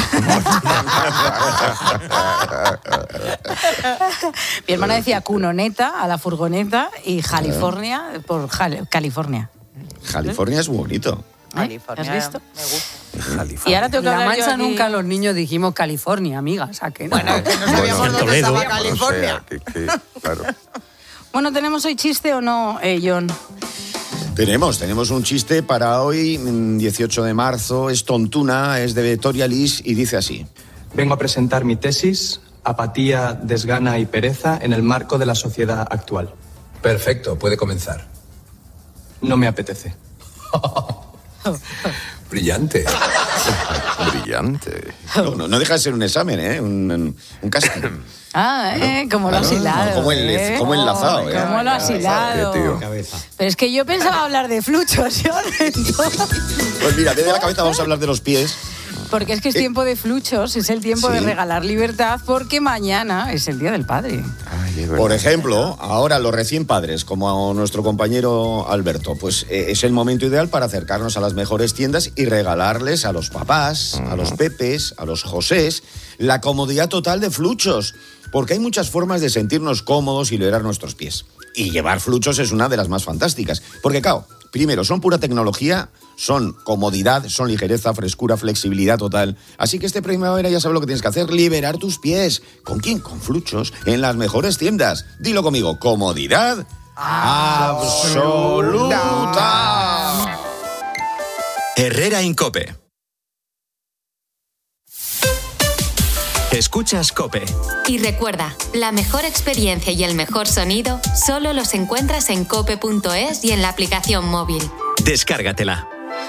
Mi hermana decía cunoneta a la furgoneta y California por Jal- California. California es muy bonito. ¿Eh? ¿Has visto? California. Y ahora tengo que En La hablar yo Mancha aquí- nunca los niños dijimos California, amiga. O sea, que no. Bueno, que no sabíamos en dónde estaba Toledo, California. o sea, que- que- claro. Bueno, ¿tenemos hoy chiste o no, eh, John? Tenemos, tenemos un chiste para hoy, mm, dieciocho de marzo. Es tontuna, es de Victoria Lis y dice así. Vengo a presentar mi tesis apatía, desgana y pereza en el marco de la sociedad actual. Perfecto, puede comenzar. No me apetece. Brillante. Brillante. No, no, no deja de ser un examen, ¿eh? Un, un, un casting. Ah, ¿eh? Como lo has hilado. Como el, ¿eh? como enlazado, ¿eh? Como lo has hilado. Pero es que yo pensaba hablar de fluchos, ¿sí? Pues mira, desde la cabeza vamos a hablar de los pies. Porque es que es tiempo de fluchos, es el tiempo Sí. de regalar libertad, porque mañana es el Día del Padre. Por ejemplo, ahora los recién padres, como nuestro compañero Alberto, pues eh, es el momento ideal para acercarnos a las mejores tiendas y regalarles a los papás, a los Pepes, a los Josés, la comodidad total de fluchos. Porque hay muchas formas de sentirnos cómodos y liberar nuestros pies. Y llevar fluchos es una de las más fantásticas. Porque, claro, primero, son pura tecnología, son comodidad, son ligereza, frescura, flexibilidad total. Así que este primavera ya sabes lo que tienes que hacer, liberar tus pies. ¿Con quién? Con fluchos, en las mejores tiendas. Dilo conmigo, comodidad absoluta. Herrera Incope. Escuchas COPE. Y recuerda, la mejor experiencia y el mejor sonido solo los encuentras en cope punto es y en la aplicación móvil. Descárgatela.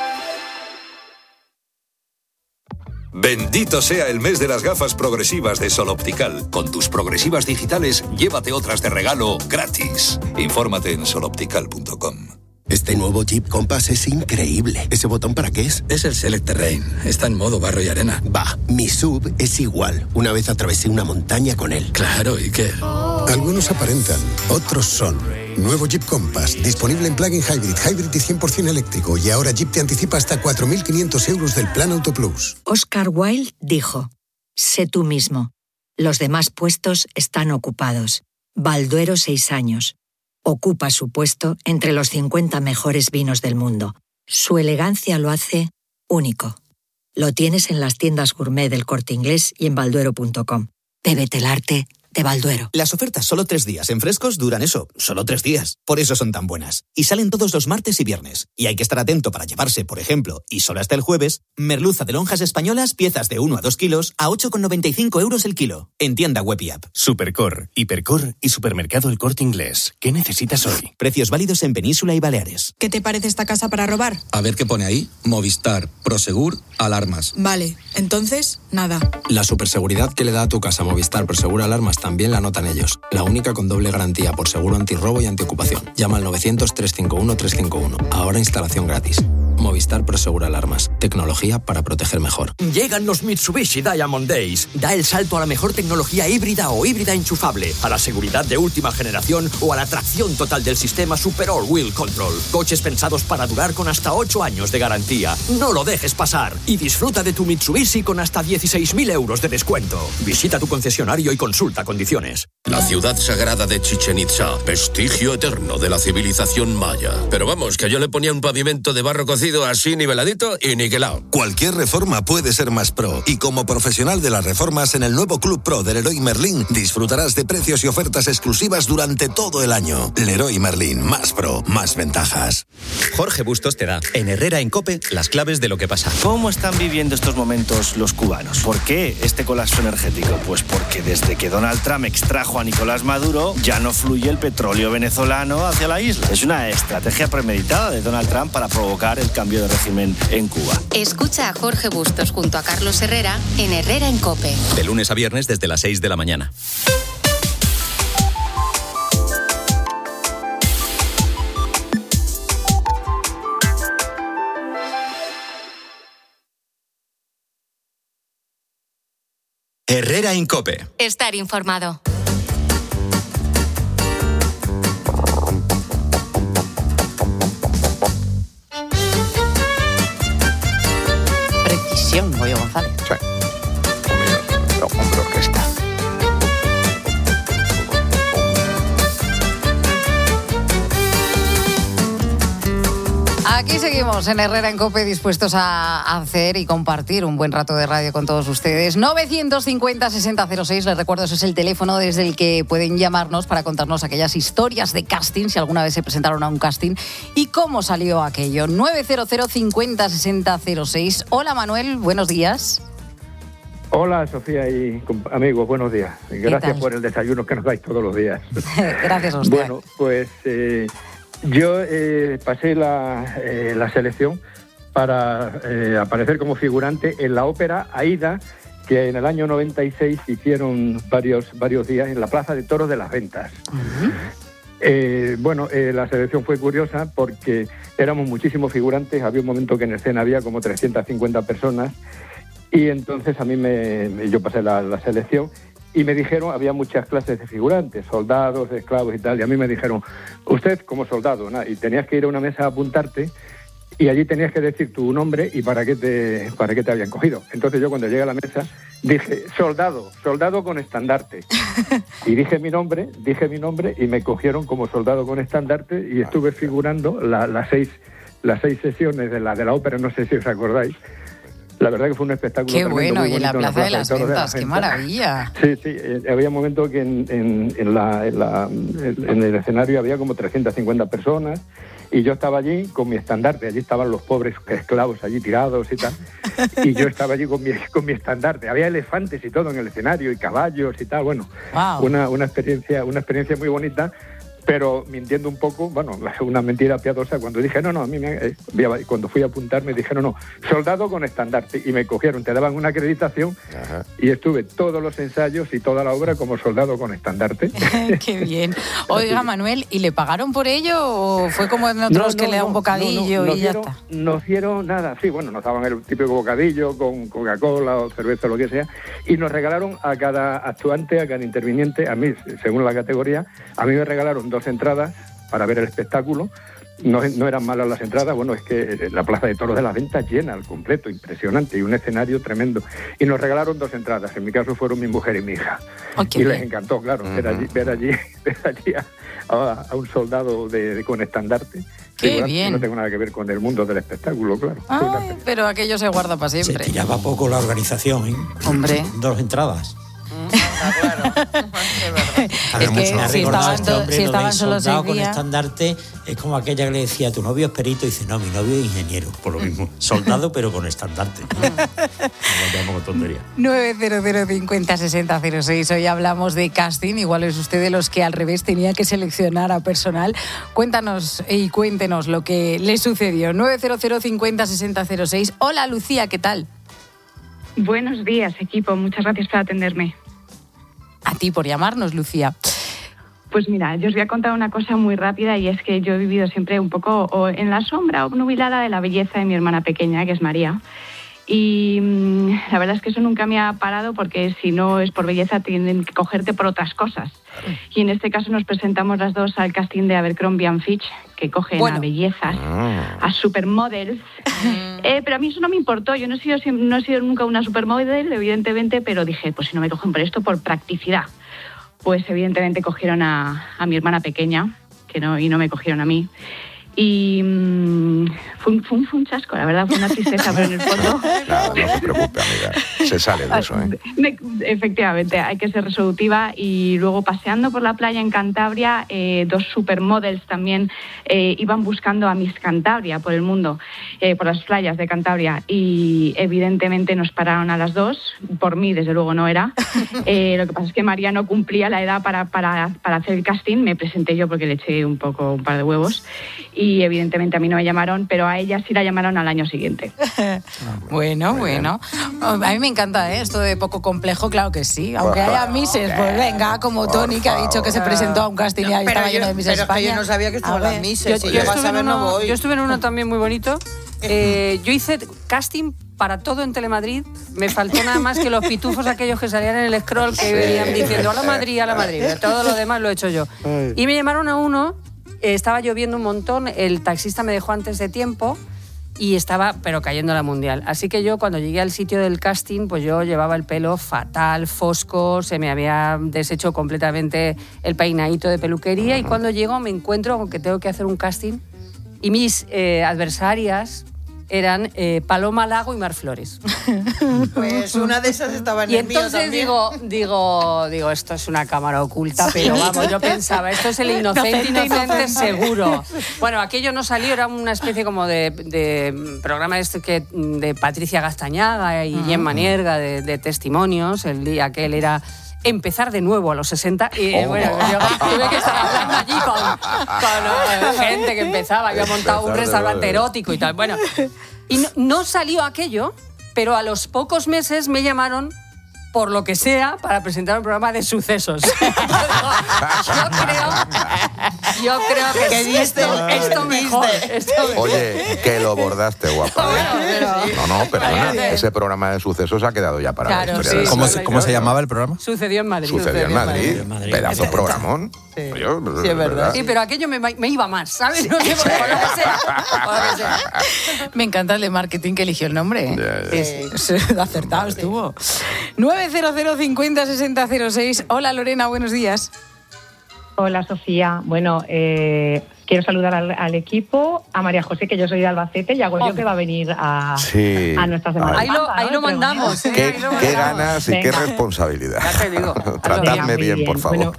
Bendito sea el mes de las gafas progresivas de Sol Optical. Con tus progresivas digitales, llévate otras de regalo gratis. Infórmate en sol optical punto com. Este nuevo Jeep Compass es increíble. ¿Ese botón para qué es? Es el Select Terrain. Está en modo barro y arena. Va, mi S U V es igual. Una vez atravesé una montaña con él. Claro, ¿y qué? Algunos aparentan, otros son. Nuevo Jeep Compass, disponible en plug-in hybrid, hybrid y cien por ciento eléctrico. Y ahora Jeep te anticipa hasta cuatro mil quinientos euros del Plan Auto Plus. Oscar Wilde dijo, sé tú mismo. Los demás puestos están ocupados. Balduero seis años. Ocupa su puesto entre los cincuenta mejores vinos del mundo. Su elegancia lo hace único. Lo tienes en las tiendas gourmet del Corte Inglés y en balduero punto com. Bébete el arte de Balduero. Las ofertas solo tres días en Frescos duran eso, solo tres días. Por eso son tan buenas. Y salen todos los martes y viernes. Y hay que estar atento para llevarse, por ejemplo, y solo hasta el jueves, merluza de lonjas españolas, piezas de uno a dos kilos, a ocho con noventa y cinco euros el kilo. En tienda web y app. Supercor, Hipercor y Supermercado El Corte Inglés. ¿Qué necesitas hoy? Precios válidos en Península y Baleares. ¿Qué te parece esta casa para robar? A ver qué pone ahí. Movistar, Prosegur, alarmas. Vale, entonces, nada. La superseguridad que le da a tu casa Movistar Prosegur Alarmas también la notan ellos. La única con doble garantía por seguro antirrobo y antiocupación. Llama al novecientos, trescientos cincuenta y uno, trescientos cincuenta y uno. Ahora instalación gratis. Movistar Prosegur Alarmas. Tecnología para proteger mejor. Llegan los Mitsubishi Diamond Days. Da el salto a la mejor tecnología híbrida o híbrida enchufable, a la seguridad de última generación o a la tracción total del sistema Super All Wheel Control. Coches pensados para durar con hasta ocho años de garantía. No lo dejes pasar y disfruta de tu Mitsubishi con hasta dieciséis mil euros de descuento. Visita tu concesionario y consulta condiciones. La ciudad sagrada de Chichén Itzá, vestigio eterno de la civilización maya. Pero vamos, que yo le ponía un pavimento de barro cocido así niveladito y niquelado. Cualquier reforma puede ser más pro. Y como profesional de las reformas en el nuevo Club Pro del Leroy Merlin, disfrutarás de precios y ofertas exclusivas durante todo el año. Leroy Merlin, más pro, más ventajas. Jorge Bustos te da, en Herrera Incope, las claves de lo que pasa. ¿Cómo están viviendo estos momentos los cubanos? ¿Por qué este colapso energético? Pues porque desde que Donald Trump extrajo a Nicolás Maduro, ya no fluye el petróleo venezolano hacia la isla. Es una estrategia premeditada de Donald Trump para provocar el cambio de régimen en Cuba. Escucha a Jorge Bustos junto a Carlos Herrera en Herrera en COPE. De lunes a viernes desde las seis de la mañana. Herrera Incope. Estar informado. Precisión, Goyo González. Sí. Hombre orquesta. Aquí seguimos en Herrera en COPE, dispuestos a hacer y compartir un buen rato de radio con todos ustedes. novecientos cincuenta, sesenta cero seis, les recuerdo, ese es el teléfono desde el que pueden llamarnos para contarnos aquellas historias de casting, si alguna vez se presentaron a un casting y cómo salió aquello. nueve cero cero, cincuenta, sesenta cero seis. Hola Manuel, buenos días. Hola, Sofía y amigos, buenos días. Gracias por el desayuno que nos dais todos los días. Gracias a usted. Bueno, pues eh, yo eh, pasé la, eh, la selección para eh, aparecer como figurante en la ópera Aída, que en el año noventa y seis hicieron varios, varios días en la Plaza de Toros de las Ventas. Uh-huh. Eh, bueno, eh, la selección fue curiosa porque éramos muchísimos figurantes, había un momento que en escena había como trescientas cincuenta personas y entonces a mí me, me yo pasé la, la selección y me dijeron, había muchas clases de figurantes, soldados, esclavos y tal, y a mí me dijeron, usted como soldado, ¿no? Y tenías que ir a una mesa a apuntarte y allí tenías que decir tu nombre y para qué te para qué te habían cogido. Entonces yo cuando llegué a la mesa dije, soldado, soldado con estandarte. Y dije mi nombre, dije mi nombre y me cogieron como soldado con estandarte y estuve figurando la, las seis las seis sesiones de la de la ópera, no sé si os acordáis. La verdad que fue un espectáculo qué tremendo, bueno, muy y en la bonito, Plaza de las Toros Ventas, de qué Ventas. maravilla. Sí, sí, eh, había un momento que en, en, en, la, en, la, en el escenario había como trescientas cincuenta personas y yo estaba allí con mi estandarte, allí estaban los pobres esclavos allí tirados y tal, y yo estaba allí con mi, con mi estandarte. Había elefantes y todo en el escenario y caballos y tal, bueno, wow. una, una, experiencia, una experiencia muy bonita. Pero mintiendo un poco, bueno, una mentira piadosa, cuando dije, no, no, a mí me, eh, cuando fui a apuntar me dijeron, no, soldado con estandarte, y me cogieron, te daban una acreditación. Ajá. Y estuve todos los ensayos y toda la obra como soldado con estandarte. Qué bien. Oiga, Manuel, ¿y le pagaron por ello o fue como en otros no, no, que le da un bocadillo no, no, y ya dieron, está? Nos dieron nada, sí, bueno, nos daban el típico bocadillo con Coca-Cola o cerveza o lo que sea, y nos regalaron a cada actuante, a cada interviniente, a mí, según la categoría, a mí me regalaron dos entradas para ver el espectáculo. No, no eran malas las entradas, bueno, es que la Plaza de Toros de las Ventas llena al completo, impresionante, y un escenario tremendo. Y nos regalaron dos entradas, en mi caso fueron mi mujer y mi hija. Oh, y bien. Les encantó, claro, uh-huh. ver allí, ver allí, ver allí a, a, a un soldado de, de, con estandarte. Qué bien. No tengo nada que ver con el mundo del espectáculo, claro. Ay, pero aquello se guarda para siempre. Se tiraba poco la organización, ¿eh? Hombre. Dos entradas. Es que si estaban, este hombre, si estaban solo seis con días... estandarte, es como aquella que le decía, tu novio es perito, y dice, no, mi novio es ingeniero, por lo mismo, soldado pero con estandarte. No con tontería. nueve cero cero cincuenta sesenta cero seis. Hoy hablamos de casting, igual es usted de los que al revés tenía que seleccionar a personal. Cuéntanos y cuéntenos lo que le sucedió. nueve cero cero cincuenta sesenta cero seis. Hola, Lucía, ¿qué tal? Buenos días, equipo, muchas gracias por atenderme. A ti por llamarnos, Lucía. Pues mira, yo os voy a contar una cosa muy rápida y es que yo he vivido siempre un poco o en la sombra obnubilada de la belleza de mi hermana pequeña, que es María. Y mmm, la verdad es que eso nunca me ha parado porque si no es por belleza tienen que cogerte por otras cosas. Y en este caso nos presentamos las dos al casting de Abercrombie and Fitch, que cogen bueno. a bellezas, a supermodels. Eh, pero a mí eso no me importó. Yo no he sido, no he sido nunca una supermodel, evidentemente, pero dije, pues si no me cogen por esto, por practicidad. Pues evidentemente cogieron a, a mi hermana pequeña, que no, y no me cogieron a mí. Y mmm, fue, un, fue, un, fue un chasco, la verdad, fue una tristeza, pero en el fondo... Claro, no se preocupe, amiga, se sale de eso, ¿eh? Efectivamente, hay que ser resolutiva. Y luego paseando por la playa en Cantabria, eh, dos supermodels también eh, iban buscando a Miss Cantabria por el mundo, eh, por las playas de Cantabria, y evidentemente nos pararon a las dos, por mí desde luego no era. Eh, lo que pasa es que María no cumplía la edad para, para, para hacer el casting, me presenté yo porque le eché un poco un par de huevos. Y evidentemente a mí no me llamaron, pero a ella sí la llamaron al año siguiente. Bueno, bueno. A mí me encanta, ¿eh? Esto de poco complejo, claro que sí. Aunque haya Misses, pues venga, como Tony, que ha dicho que se presentó a un casting y ahí estaba lleno de Misses España. Pero yo no sabía que estaban las Misses. Yo, yo, estuve en uno, no voy. yo estuve en uno también muy bonito. Eh, yo hice casting para todo en Telemadrid. Me faltó nada más que los pitufos aquellos que salían en el scroll que venían diciendo a la Madrid, a la Madrid. Todo lo demás lo he hecho yo. Y me llamaron a uno... Estaba lloviendo un montón, el taxista me dejó antes de tiempo y estaba, pero cayendo la mundial. Así que yo, cuando llegué al sitio del casting, pues yo llevaba el pelo fatal, fosco, se me había deshecho completamente el peinadito de peluquería, y cuando llego me encuentro con que tengo que hacer un casting y mis eh, adversarias eran eh, Paloma Lago y Mar Flores. Pues una de esas estaba en Y el mío entonces también. digo, digo, digo, esto es una cámara oculta, pero vamos, yo pensaba, esto es el inocente, inocente seguro. Bueno, aquello no salió, era una especie como de, de programa este que de Patricia Gastañaga y uh-huh. Gemma Nierga de, de testimonios. El día que él era empezar de nuevo a los sesenta y oh. bueno, yo tuve que estar hablando allí con, con uh, gente que empezaba, había montado un restaurante erótico y tal. Bueno, y no, no salió aquello, pero a los pocos meses me llamaron por lo que sea, para presentar un programa de sucesos. yo creo, yo creo que, que sí, esto, esto mejor. Esto mejor. Oye, que lo bordaste, guapa. Bueno, pero, no, no, perdona, ese programa de sucesos ha quedado ya para claro, la historia. Sí, ¿Cómo, se, ¿Cómo se llamaba el programa? Sucedió en Madrid. Sucedió, Sucedió en Madrid. En Madrid. Pedazo de programón. Sí. Yo, sí, es verdad. Sí, pero aquello me, me iba más, ¿sabes? No sé, por lo que sea. Por lo que sea. Me encanta el de marketing que eligió el nombre. Yeah, yeah. Sí. Acertado estuvo. nueve cero cero cincuenta sesenta cero seis. Hola Lorena, buenos días. Hola Sofía. Bueno, eh, quiero saludar al, al equipo, a María José, que yo soy de Albacete, y a Goyo, oh. que va a venir a, sí. a nuestra semana. Ahí lo, ahí lo mandamos. ¿Qué, ¿eh? Ahí lo qué mandamos. ganas y Venga. qué responsabilidad. Ya te digo. Tratadme bien, bien, por favor. Bueno,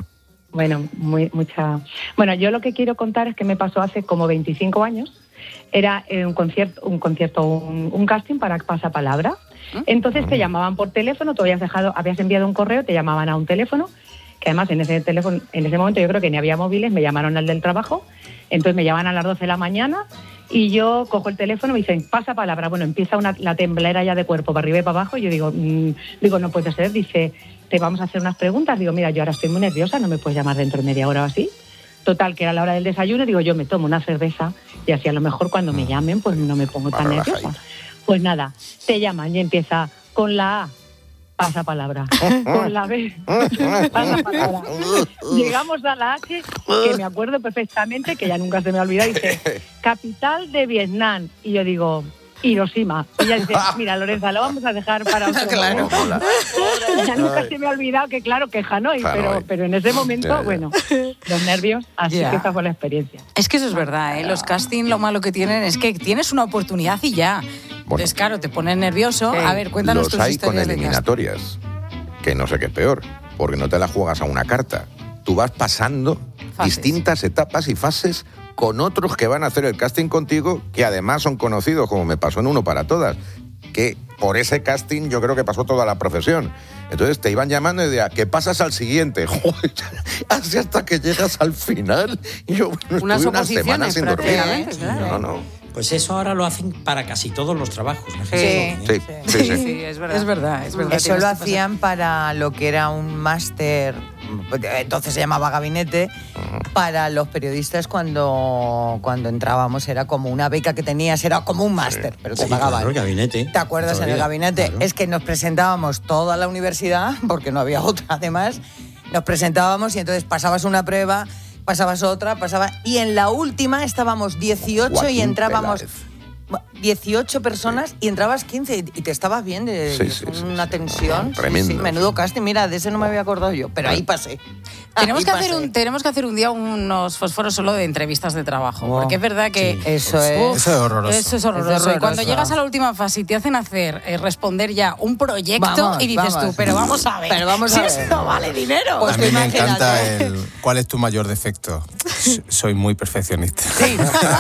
Bueno, muy, mucha... Bueno, yo lo que quiero contar es que me pasó hace como veinticinco años. Era eh, un concierto, un, concierto un, un casting para Pasapalabra. Entonces te llamaban por teléfono, tú habías, dejado, habías enviado un correo, te llamaban a un teléfono, que además en ese teléfono, en ese momento yo creo que ni había móviles, me llamaron al del trabajo, entonces me llaman a las doce de la mañana y yo cojo el teléfono y me dicen, Pasapalabra. Bueno, empieza una, la temblera ya de cuerpo para arriba y para abajo, y yo digo, mmm, digo, no puede ser, dice... te vamos a hacer unas preguntas. Digo, mira, yo ahora estoy muy nerviosa, no me puedes llamar dentro de media hora o así. Total, que era la hora del desayuno, digo, yo me tomo una cerveza y así a lo mejor cuando me llamen pues no me pongo tan nerviosa. Pues nada, te llaman y empieza con la A, Pasapalabra, con la B, Pasapalabra. Llegamos a la H, que me acuerdo perfectamente, que ya nunca se me ha olvidado, dice, capital de Vietnam. Y yo digo... Hiroshima. Y ella dice, mira, Lorenza, lo vamos a dejar para otro claro. momento. Ya nunca se me ha olvidado que, claro, que Hanoi, Hanoi. Pero, pero en ese momento, yeah, yeah. bueno, los nervios, así Yeah. que esta fue la experiencia. Es que eso es verdad, ¿eh? Los castings lo malo que tienen es que tienes una oportunidad y ya. Bueno, Entonces, claro, te pones nervioso. Sí. A ver, cuéntanos los tus hay con historias de casting. eliminatorias, que no sé qué es peor, porque no te la juegas a una carta. Tú vas pasando Fases. distintas etapas y fases con otros que van a hacer el casting contigo, que además son conocidos, como me pasó en Uno para Todas, que por ese casting yo creo que pasó toda la profesión. Entonces te iban llamando y decían, ¿qué pasas al siguiente? Joder, así hasta que llegas al final. Y yo bueno, Unas estuve unas oposiciones, semanas sin dormir. prácticamente, claro. No, no. Pues eso ahora lo hacen para casi todos los trabajos. ¿No? Sí. ¿eh? Sí, sí, sí. Sí, es verdad. Es verdad, es verdad. Eso tienes lo que pasar. hacían para lo que era un máster, entonces se llamaba gabinete, para los periodistas cuando, cuando entrábamos. Era como una beca que tenías, era como un máster, pero te Sí, pagaban. claro, el gabinete. ¿Te acuerdas en el gabinete? Claro. Es que nos presentábamos toda la universidad, porque no había otra además, nos presentábamos y entonces pasabas una prueba, pasabas otra, pasaba y en la última estábamos dieciocho Joaquín y entrábamos... Peláez. dieciocho personas y entrabas quince y te estabas bien, de, Sí, sí, sí, una sí. tensión. No, tremendo. Sí, sí, menudo casting, mira, de ese no me había acordado yo, pero ahí pasé. Tenemos Ahí que, hacer pasé. un, tenemos que hacer un día unos fósforos solo de entrevistas de trabajo, Oh, porque es verdad que... sí, eso es. Eso es horroroso. Eso es horroroso. Es horroroso. Y cuando llegas a la última fase y te hacen hacer, eh, responder ya un proyecto Vamos, y dices vamos. tú, pero vamos a ver, Pero vamos si a ver. esto vale dinero. Pues A mí me imagínate. encanta el... ¿Cuál es tu mayor defecto? S- Soy muy perfeccionista. Sí.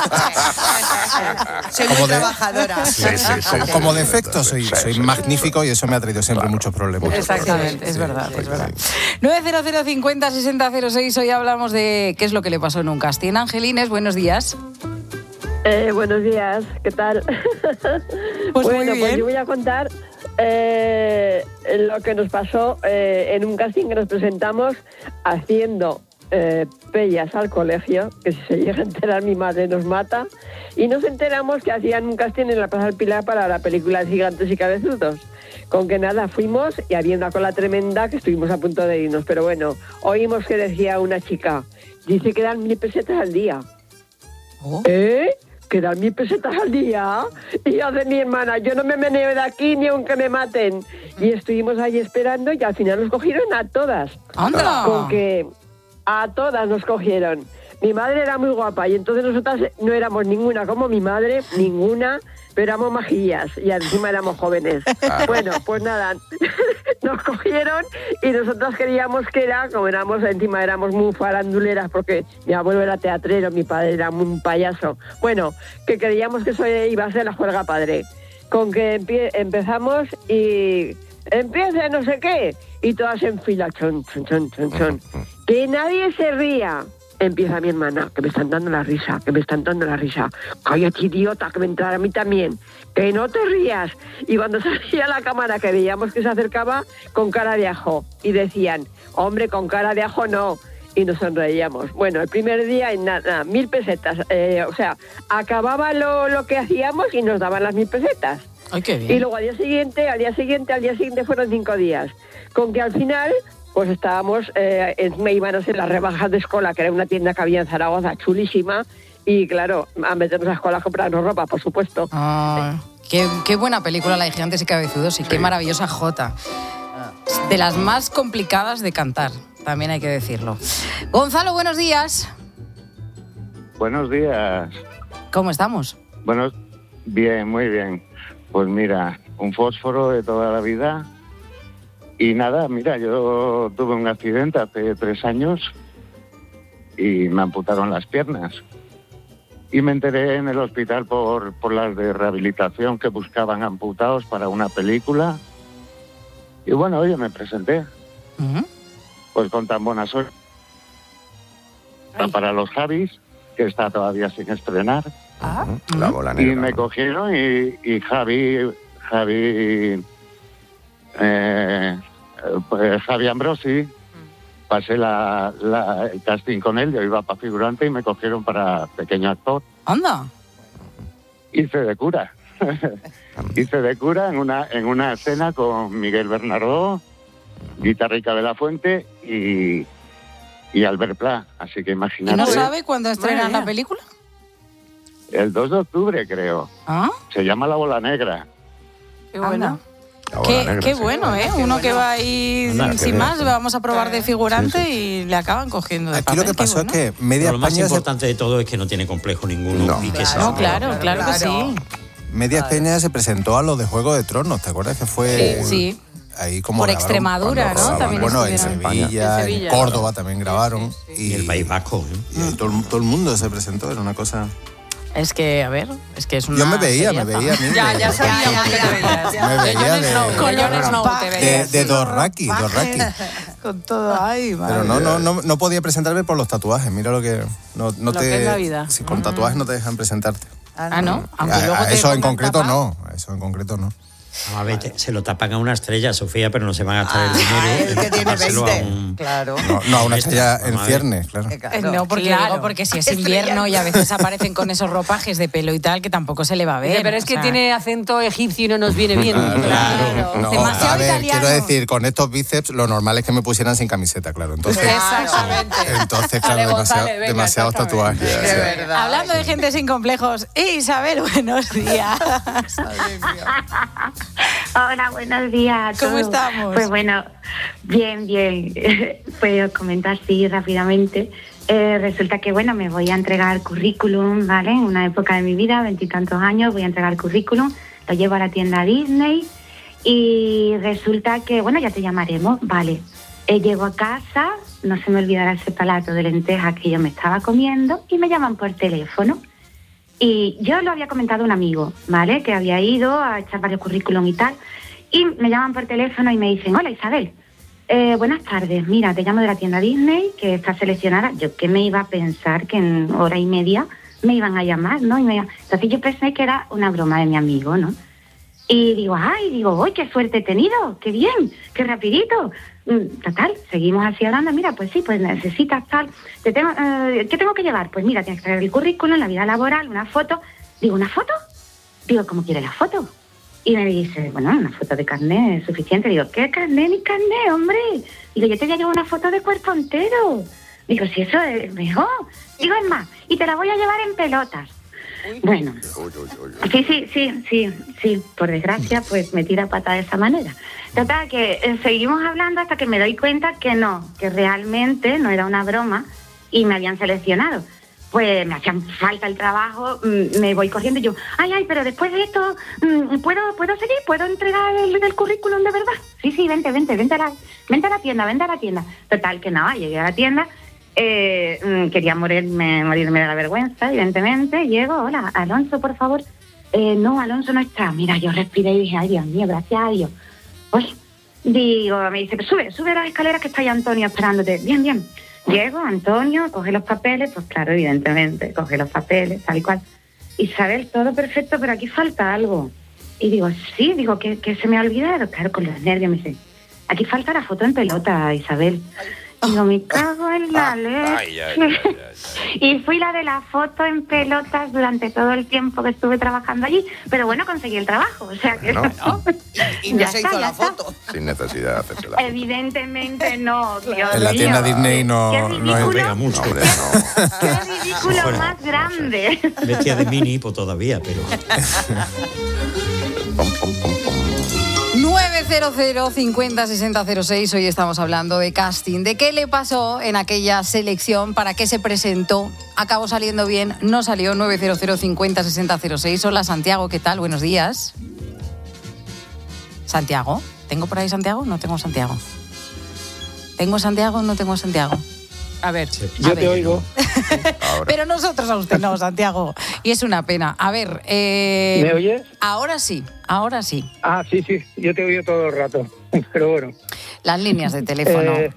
Soy muy Como de- trabajadora. Sí, sí, sí, sí. Como defecto soy, Sí, soy sí, magnífico y eso me ha traído siempre muchos problemas. Exactamente, es verdad, es verdad. nueve cero cero cincuenta sesenta cero seis, hoy hablamos de qué es lo que le pasó en un casting. Angelines, buenos días. Eh, buenos días, ¿qué tal? Pues bueno, muy bien. pues yo voy a contar eh, lo que nos pasó eh, en un casting que nos presentamos haciendo eh, pellas al colegio, que si se llega a enterar mi madre nos mata, y nos enteramos que hacían un casting en la Plaza del Pilar para la película Gigantes y Cabezudos. Con que nada, fuimos y había una cola tremenda que estuvimos a punto de irnos, pero bueno, oímos que decía una chica, dice que dan mil pesetas al día. Oh. ¿Eh? ¿Que dan mil pesetas al día? Y yo de mi hermana, yo no me meneo de aquí ni aunque me maten. Y estuvimos ahí esperando y al final nos cogieron a todas. ¡Anda! Con que a todas nos cogieron. Mi madre era muy guapa y entonces nosotras no éramos ninguna como mi madre, ninguna. pero éramos majillas y encima éramos jóvenes. Bueno, pues nada, nos cogieron y nosotros queríamos que era, como éramos, encima éramos muy faranduleras porque mi abuelo era teatrero, mi padre era un payaso. Bueno, que creíamos que eso iba a ser la juerga padre. Con que empie- empezamos y empiece no sé qué, y todas en fila, chon, chon, chon, chon, chon. Que nadie se ría. Empieza mi hermana, que me están dando la risa, que me están dando la risa. Cállate, idiota, que me entrara a mí también. Que no te rías. Y cuando salía la cámara, que veíamos que se acercaba, con cara de ajo. Y decían, hombre, con cara de ajo no. Y nos sonreíamos. Bueno, el primer día, en nada, mil pesetas. Eh, o sea, acababa lo, lo que hacíamos y nos daban las mil pesetas. Ay, qué bien. Y luego al día siguiente, al día siguiente, al día siguiente fueron cinco días. Con que al final... pues estábamos, eh, me íbamos en las rebajas de Escola, que era una tienda que había en Zaragoza, chulísima, y claro, a meternos a Escola a comprarnos ropa, por supuesto. Ah, qué, qué buena película la de Gigantes y Cabezudos y qué maravillosa Jota. De las más complicadas de cantar, también hay que decirlo. Gonzalo, buenos días. Buenos días. ¿Cómo estamos? Bueno, bien, muy bien. Pues mira, un fósforo de toda la vida. Y nada, mira, yo tuve un accidente hace tres años y me amputaron las piernas. Y me enteré en el hospital por, por las de rehabilitación que buscaban amputados para una película. Y bueno, oye, me presenté. Uh-huh. Pues con tan buena suerte. Para los Javis, que está todavía sin estrenar. Ah. La bola Y negra. me cogieron y, y Javi... Javi Eh, pues Javi Ambrosi, pasé la, la, el casting con él, yo iba para figurante y me cogieron para pequeño actor. Anda. Hice de cura. Hice de cura en una en una escena con Miguel Bernardo, Guitarrica de la Fuente y, y Albert Pla. Así que ¿Y imagínate. no sabe cuándo estrenan la película? El dos de octubre, creo. ¿Ah? Se llama La Bola Negra. Qué bueno. Qué, qué bueno, ¿eh? Uno que va ahí Anda, qué sin bien. más, vamos a probar de figurante y le acaban cogiendo de Aquí papel. lo que Qué pasó bueno. es que media Lo más España, se, importante de todo es que no tiene complejo ninguno. y que sea- No, claro, claro que sí. media España se presentó a lo de Juego de Tronos, ¿te acuerdas que fue? Sí, sí. Ahí como Por grabaron Extremadura, cuando ¿no? rodaban. También Bueno, en estuvieron. Sevilla, En en, Sevilla. Córdoba también grabaron. Y el País Vasco. ¿eh? Y todo, todo el mundo se presentó, era una cosa... Es que, a ver, es que es una Yo me veía, me seriaza. veía a mí. Ya, ya sabíamos que te veías. Me veía de, Con Jon Snow te de, veías. de Dorraki, Dorraki. Con todo, ay, madre. Pero no, no, no, no podía presentarme por los tatuajes. Mira lo que no, no Lo te. que es la vida. Si con tatuajes no te dejan presentarte. Ah, ¿no? Aunque A- luego a te eso en pongan concreto tapa. no. A eso en concreto no. A ver, te- se lo tapan a una estrella, Sofía, pero no se van a gastar el dinero. Ah, el que en tiene tapárselo a veinte. un- Claro. No, no, a una Esta, estrella en vamos a ver. ciernes, claro. Eh, No, porque Claro. digo, porque si es Estrella. invierno y a veces aparecen con esos ropajes de pelo y tal, que tampoco se le va a ver. Pero es o que sea. tiene acento egipcio y no nos viene bien. Claro. No, Demasiado a ver, italiano. quiero decir, con estos bíceps, lo normal es que me pusieran sin camiseta, claro. Entonces, Exactamente. entonces claro, Vale, demasiado- González, venga, demasiados exactamente. tatuajes. De verdad. Hablando de gente sin complejos, Isabel, buenos días. Hola, buenos días. a ¿Cómo todos. estamos? Pues bueno, bien, bien. Pues os comento así rápidamente. Eh, resulta que, bueno, me voy a entregar currículum, ¿vale? En una época de mi vida, veintitantos años, voy a entregar currículum, lo llevo a la tienda Disney y resulta que, bueno, ya te llamaremos, ¿vale? Eh, llego a casa, no se me olvidará ese plato de lentejas que yo me estaba comiendo y me llaman por teléfono. Y yo lo había comentado a un amigo, ¿vale? Que había ido a echar varios currículum y tal. Y me llaman por teléfono y me dicen, hola Isabel, eh, buenas tardes, mira, te llamo de la tienda Disney, que está seleccionada. Yo que me iba a pensar que en hora y media me iban a llamar, ¿no? Y me... Entonces yo pensé que era una broma de mi amigo, ¿no? Y digo, ay, digo, uy, qué suerte he tenido, qué bien, qué rapidito. Mm, Total, seguimos así hablando, mira, pues sí, pues necesitas tal. Te tengo, eh, ¿Qué tengo que llevar? Pues mira, tienes que traer el currículum, la vida laboral, una foto. Digo, ¿una foto? Digo, ¿cómo quiere la foto? Y me dice, bueno, una foto de carnet es suficiente. Digo, ¿qué carnet ni carnet, hombre? Digo, yo te voy a llevar una foto de cuerpo entero. Digo, si eso es mejor. Digo, es más, y te la voy a llevar en pelotas. Bueno, sí, sí, sí, sí, sí, por desgracia, pues me tira pata de esa manera. Total, que eh, seguimos hablando hasta que me doy cuenta que no, que realmente no era una broma y me habían seleccionado. pues me hacían falta el trabajo, me voy corriendo y yo, ay, ay, pero después de esto, ¿puedo puedo seguir? ¿Puedo entregar el, el currículum de verdad? Sí, sí, vente, vente, vente a la, vente a la tienda, vente a la tienda. Total, que nada, llegué a la tienda, eh, quería morirme, morirme de la vergüenza, evidentemente, llego, hola, Alonso, por favor. Eh, no, Alonso no está. Mira, yo respiré y dije, ay, Dios mío, gracias a Dios. Pues, digo, me dice, pues sube, sube las escaleras que está ahí Antonio esperándote. Bien, bien. Llego, Antonio, coge los papeles, pues claro, evidentemente, coge los papeles, tal y cual. Isabel, todo perfecto, pero aquí falta algo. Y digo, sí, digo, que, que se me ha olvidado. Claro, con los nervios me dice, aquí falta la foto en pelota, Isabel. Digo, me cago en la leche. Y fui la de la foto en pelotas durante todo el tiempo que estuve trabajando allí. Pero bueno, conseguí el trabajo. O sea que No. no. Y no Ya se está, hizo ya la está. foto. Sin necesidad de hacerse la foto. Evidentemente no, Dios En la mío. tienda Disney Qué no, no ridículo. es... Pega mucho. Hombre, no. Qué ridículo Bueno, más grande. Bestia de mini, pues todavía, pero. Pom, pom, pom, pom. nueve cero cero cincuenta sesenta cero seis. Hoy estamos hablando de casting. ¿De qué le pasó en aquella selección? ¿Para qué se presentó? ¿Acabó saliendo bien? ¿No salió? nueve cero cero cincuenta sesenta cero seis. Hola, Santiago, ¿qué tal? Buenos días. Santiago. ¿Tengo por ahí Santiago? No tengo Santiago. ¿Tengo Santiago? No tengo Santiago. A ver. Yo a te ver. oigo. Pero nosotros a usted no, Santiago. Y es una pena. A ver. Eh, ¿Me oyes? Ahora sí, ahora sí. Ah, sí, sí, yo te oigo todo el rato. Pero bueno. Las líneas de teléfono. Eh,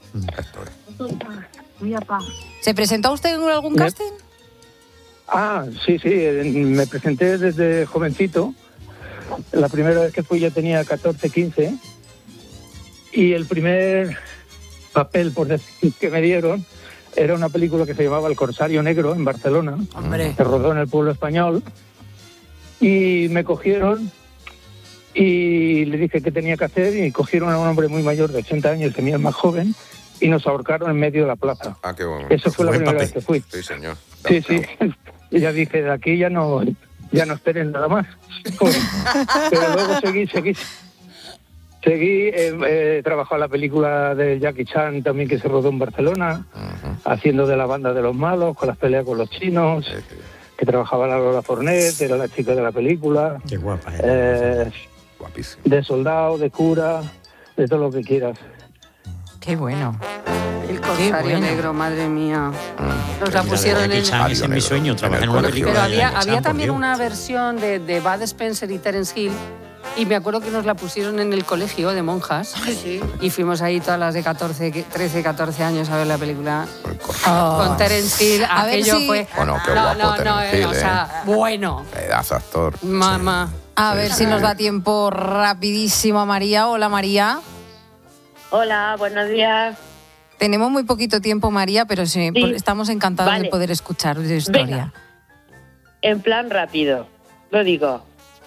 ¿Se presentó usted en algún ¿Me- casting? Ah, sí, sí, eh, me presenté desde jovencito. La primera vez que fui ya tenía catorce, quince. Y el primer papel, por decir, que me dieron era una película que se llamaba El Corsario Negro en Barcelona. Hombre. Se rodó en el pueblo español. Y me cogieron y le dije qué tenía que hacer y cogieron a un hombre muy mayor de ochenta años, que mí más joven, y nos ahorcaron en medio de la plaza. Ah, qué bueno. Eso fue la Buen primera papel. vez que fui. Sí, señor. Sí, sí. Y ya dije, de aquí ya no, ya no esperen nada más. Pero luego seguí, seguí. Seguí, eh, eh, trabajó en la película de Jackie Chan también que se rodó en Barcelona, uh-huh. haciendo de la banda de los malos, con las peleas con los chinos, sí, sí. que trabajaba la Lola Fornet, era la chica de la película. Qué guapa. ¿eh? Eh, Guapísimo. De soldado, de cura, de todo lo que quieras. Qué bueno. El Corsario bueno. Negro, madre mía. Nos la Mira, pusieron Jackie en... Chan, ese es mi sueño, trabajar en una película. Pero de había, Jackie Chan, había por también Dios. una versión de, de Bud Spencer y Terence Hill. Y me acuerdo que nos la pusieron en el colegio de monjas. Sí. Y fuimos ahí todas las de catorce, trece, catorce años a ver la película. Oh. Con Terence Hill. A ver Aquello si- fue... Bueno, qué no, guapo no, no, Terence eh, Hill, o sea, bueno. Pedazo actor. Mamá. A ver si nos da tiempo rapidísimo a María. Hola, María. Hola, buenos días. Tenemos muy poquito tiempo, María, pero sí, Sí. por- estamos encantados Vale. de poder escuchar tu historia. Venga. En plan rápido, lo digo.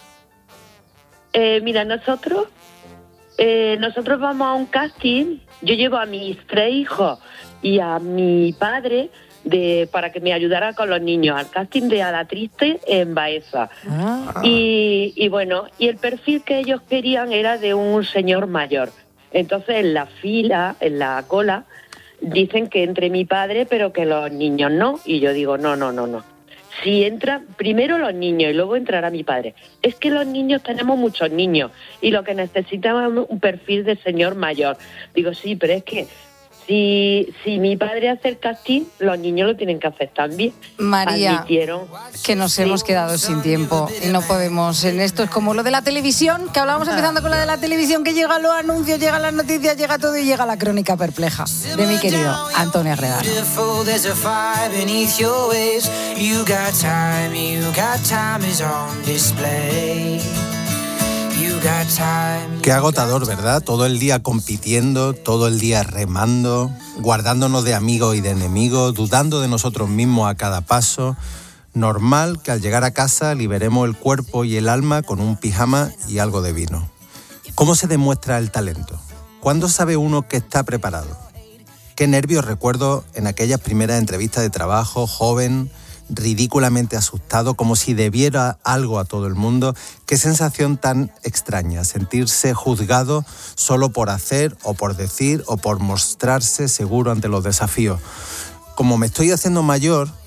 Eh, mira, nosotros, eh, nosotros vamos a un casting. Yo llevo a mis tres hijos y a mi padre de para que me ayudara con los niños al casting de A la Triste en Baeza. Ah. Y, y bueno, y el perfil que ellos querían era de un señor mayor. Entonces en la fila, en la cola, dicen que entre mi padre, pero que los niños no. Y yo digo, no, no, no, no. Si entran primero los niños y luego entrará mi padre. Es que los niños tenemos muchos niños y lo que necesitamos es un perfil de señor mayor. Digo, sí, pero es que si, si mi padre hace el casting, los niños lo tienen que hacer también. María, Admitieron. que nos hemos quedado sin tiempo y no podemos. En esto es como lo de la televisión, que hablábamos empezando con la de la televisión, que llega los anuncios, llegan las noticias, llega todo y llega la crónica perpleja de mi querido Antonio Agredano. There's a fire beneath your waves. You got time, you got time is on display. You got time. Qué agotador, ¿verdad? Todo el día compitiendo, todo el día remando, guardándonos de amigos y de enemigos, dudando de nosotros mismos a cada paso. Normal que al llegar a casa liberemos el cuerpo y el alma con un pijama y algo de vino. ¿Cómo se demuestra el talento? ¿Cuándo sabe uno que está preparado? Qué nervios recuerdo en aquellas primeras entrevistas de trabajo, joven, ridículamente asustado, como si debiera algo a todo el mundo. Qué sensación tan extraña, sentirse juzgado solo por hacer o por decir o por mostrarse seguro ante los desafíos. Como me estoy haciendo mayor,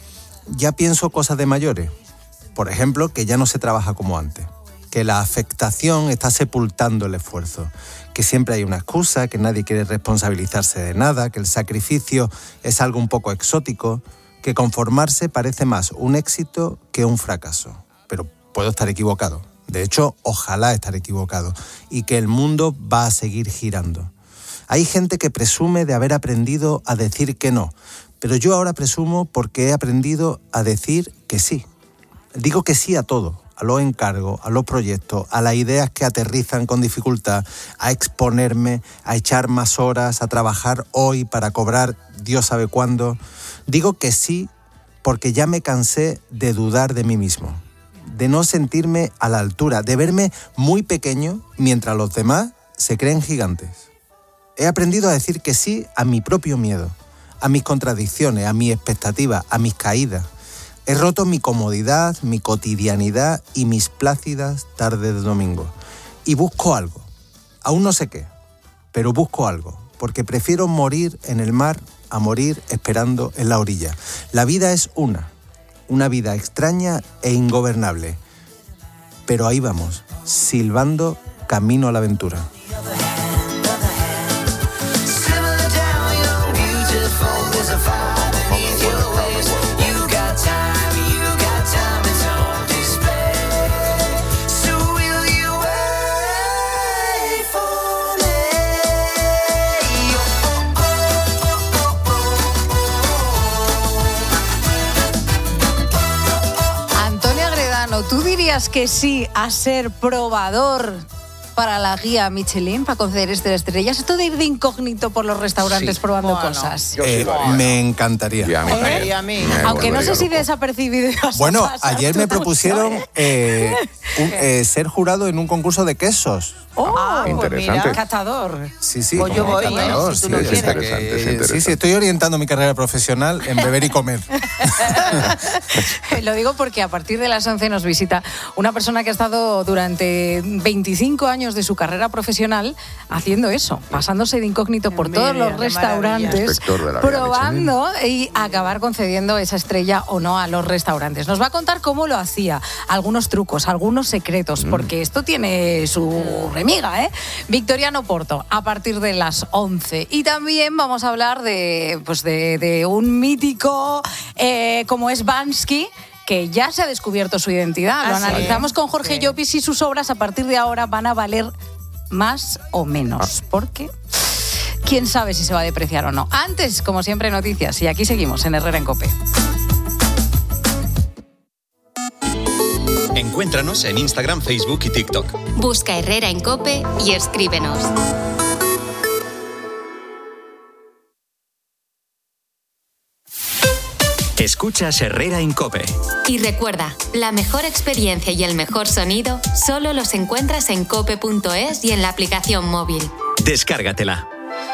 ya pienso cosas de mayores. Por ejemplo, que ya no se trabaja como antes, que la afectación está sepultando el esfuerzo, que siempre hay una excusa, que nadie quiere responsabilizarse de nada, que el sacrificio es algo un poco exótico, que conformarse parece más un éxito que un fracaso. Pero puedo estar equivocado. De hecho, ojalá estar equivocado. Y que el mundo va a seguir girando. Hay gente que presume de haber aprendido a decir que no, pero yo ahora presumo porque he aprendido a decir que sí. Digo que sí a todo. A los encargos, a los proyectos, a las ideas que aterrizan con dificultad, a exponerme, a echar más horas, a trabajar hoy para cobrar Dios sabe cuándo. Digo que sí porque ya me cansé de dudar de mí mismo, de no sentirme a la altura, de verme muy pequeño mientras los demás se creen gigantes. He aprendido a decir que sí a mi propio miedo, a mis contradicciones, a mis expectativas, a mis caídas. He roto mi comodidad, mi cotidianidad y mis plácidas tardes de domingo. Y busco algo. Aún no sé qué, pero busco algo. Porque prefiero morir en el mar a morir esperando en la orilla. La vida es una. Una vida extraña e ingobernable. Pero ahí vamos, silbando camino a la aventura. ¿Tú dirías que sí a ser probador para la guía Michelin, para conceder este estrellas? ¿Esto de ir de incógnito por los restaurantes sí. probando bueno, cosas? Eh, me encantaría. Y a mí, ¿Eh? y a mí. Aunque no sé si desapercibido ibas Bueno, a pasar, ayer me tú no propusieron sabes. eh, un, eh, ser jurado en un concurso de quesos. Oh, Ah, interesante. pues mira, catador. Sí, sí. Pues yo como voy, ¿eh? catador, Si tú sí, lo es quieres. interesante, Es que- interesante. Sí, sí, estoy orientando mi carrera profesional en beber y comer. Lo digo porque a partir de las once nos visita una persona que ha estado durante veinticinco años de su carrera profesional haciendo eso, pasándose de incógnito por Mira, todos los qué restaurantes, Inspector de la guía probando y acabar concediendo esa estrella o no a los restaurantes. Nos va a contar cómo lo hacía, algunos trucos, algunos secretos, porque esto tiene su remiga, ¿eh? Victoriano Porto, a partir de las once. Y también vamos a hablar de, pues de, de un mítico eh, como es Bansky, que ya se ha descubierto su identidad. Lo Ah, sí. analizamos con Jorge Sí. Llopis y sus obras a partir de ahora van a valer más o menos. Porque quién sabe si se va a depreciar o no. Antes, como siempre, noticias. Y aquí seguimos en Herrera en COPE. Encuéntranos en Instagram, Facebook y TikTok. Busca Herrera en COPE y escríbenos. Escuchas Herrera en COPE. Y recuerda, la mejor experiencia y el mejor sonido solo los encuentras en cope punto es y en la aplicación móvil. Descárgatela.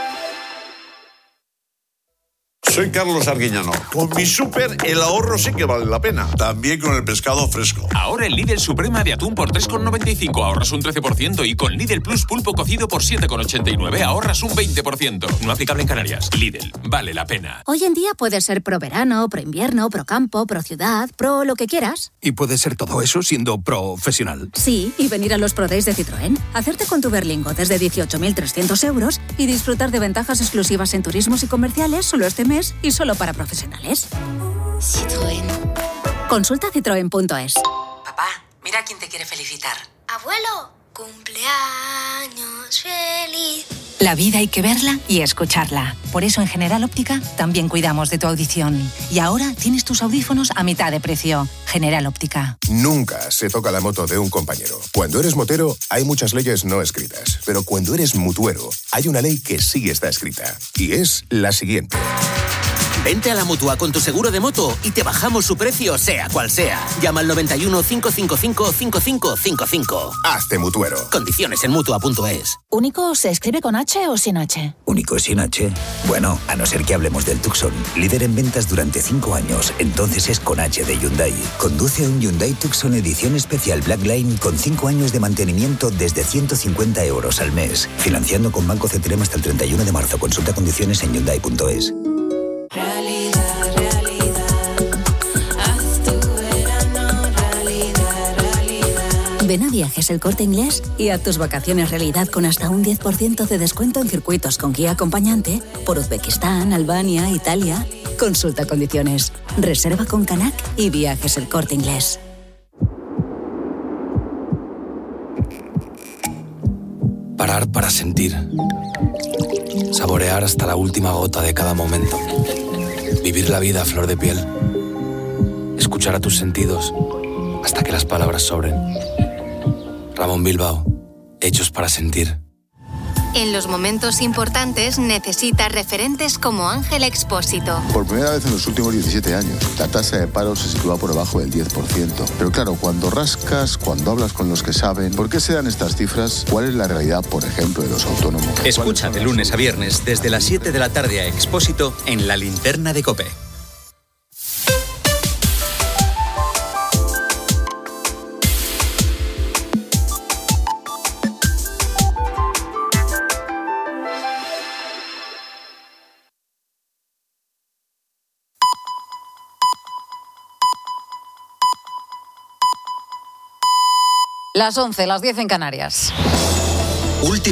Soy Carlos Arguiñano. Con mi súper el ahorro sí que vale la pena. También con el pescado fresco. Ahora el Lidl Suprema de atún por tres con noventa y cinco ahorras un trece por ciento y con Lidl Plus pulpo cocido por siete con ochenta y nueve ahorras un veinte por ciento. No aplicable en Canarias. Lidl, vale la pena. Hoy en día puedes ser pro verano, pro invierno, pro campo, pro ciudad, pro lo que quieras. ¿Y puedes ser todo eso siendo profesional? Sí, y venir a los Pro Days de Citroën, hacerte con tu Berlingo desde dieciocho mil trescientos euros y disfrutar de ventajas exclusivas en turismos y comerciales solo este mes y solo para profesionales. Citroën. Consulta citroen punto es. Papá, mira quién te quiere felicitar. Abuelo, cumpleaños feliz. La vida hay que verla y escucharla. Por eso en General Óptica también cuidamos de tu audición. Y ahora tienes tus audífonos a mitad de precio. General Óptica. Nunca se toca la moto de un compañero. Cuando eres motero, hay muchas leyes no escritas. Pero cuando eres mutuero, hay una ley que sí está escrita. Y es la siguiente. Vente a la Mutua con tu seguro de moto y te bajamos su precio, sea cual sea. Llama al noventa y uno, cinco cinco cinco, cinco cinco cinco cinco. Hazte mutuero. Condiciones en Mutua punto es. ¿Único se escribe con H o sin H? Único sin H. Bueno, a no ser que hablemos del Tucson, líder en ventas durante cinco años, entonces es con H de Hyundai. Conduce un Hyundai Tucson edición especial Black Line con cinco años de mantenimiento desde ciento cincuenta euros al mes. Financiando con Banco C T R E M hasta el treinta y uno de marzo. Consulta condiciones en Hyundai punto es. Realidad, realidad, Viajes El Corte Inglés y haz tus vacaciones realidad con hasta un diez por ciento de descuento en circuitos con guía acompañante por Uzbekistán, Albania, Italia. Consulta condiciones. Reserva con Canac y Viajes El Corte Inglés. Parar para sentir. Saborear hasta la última gota de cada momento. Vivir la vida a flor de piel. Escuchar a tus sentidos hasta que las palabras sobren. Ramón Bilbao, hechos para sentir. En los momentos importantes necesitas referentes como Ángel Expósito. Por primera vez en los últimos diecisiete años, la tasa de paro se sitúa por debajo del diez por ciento. Pero claro, cuando rascas, cuando hablas con los que saben, ¿por qué se dan estas cifras? ¿Cuál es la realidad, por ejemplo, de los autónomos? Escucha de lunes a viernes desde las siete de la tarde a Expósito en La Linterna de COPE. Las once, las diez en Canarias. Última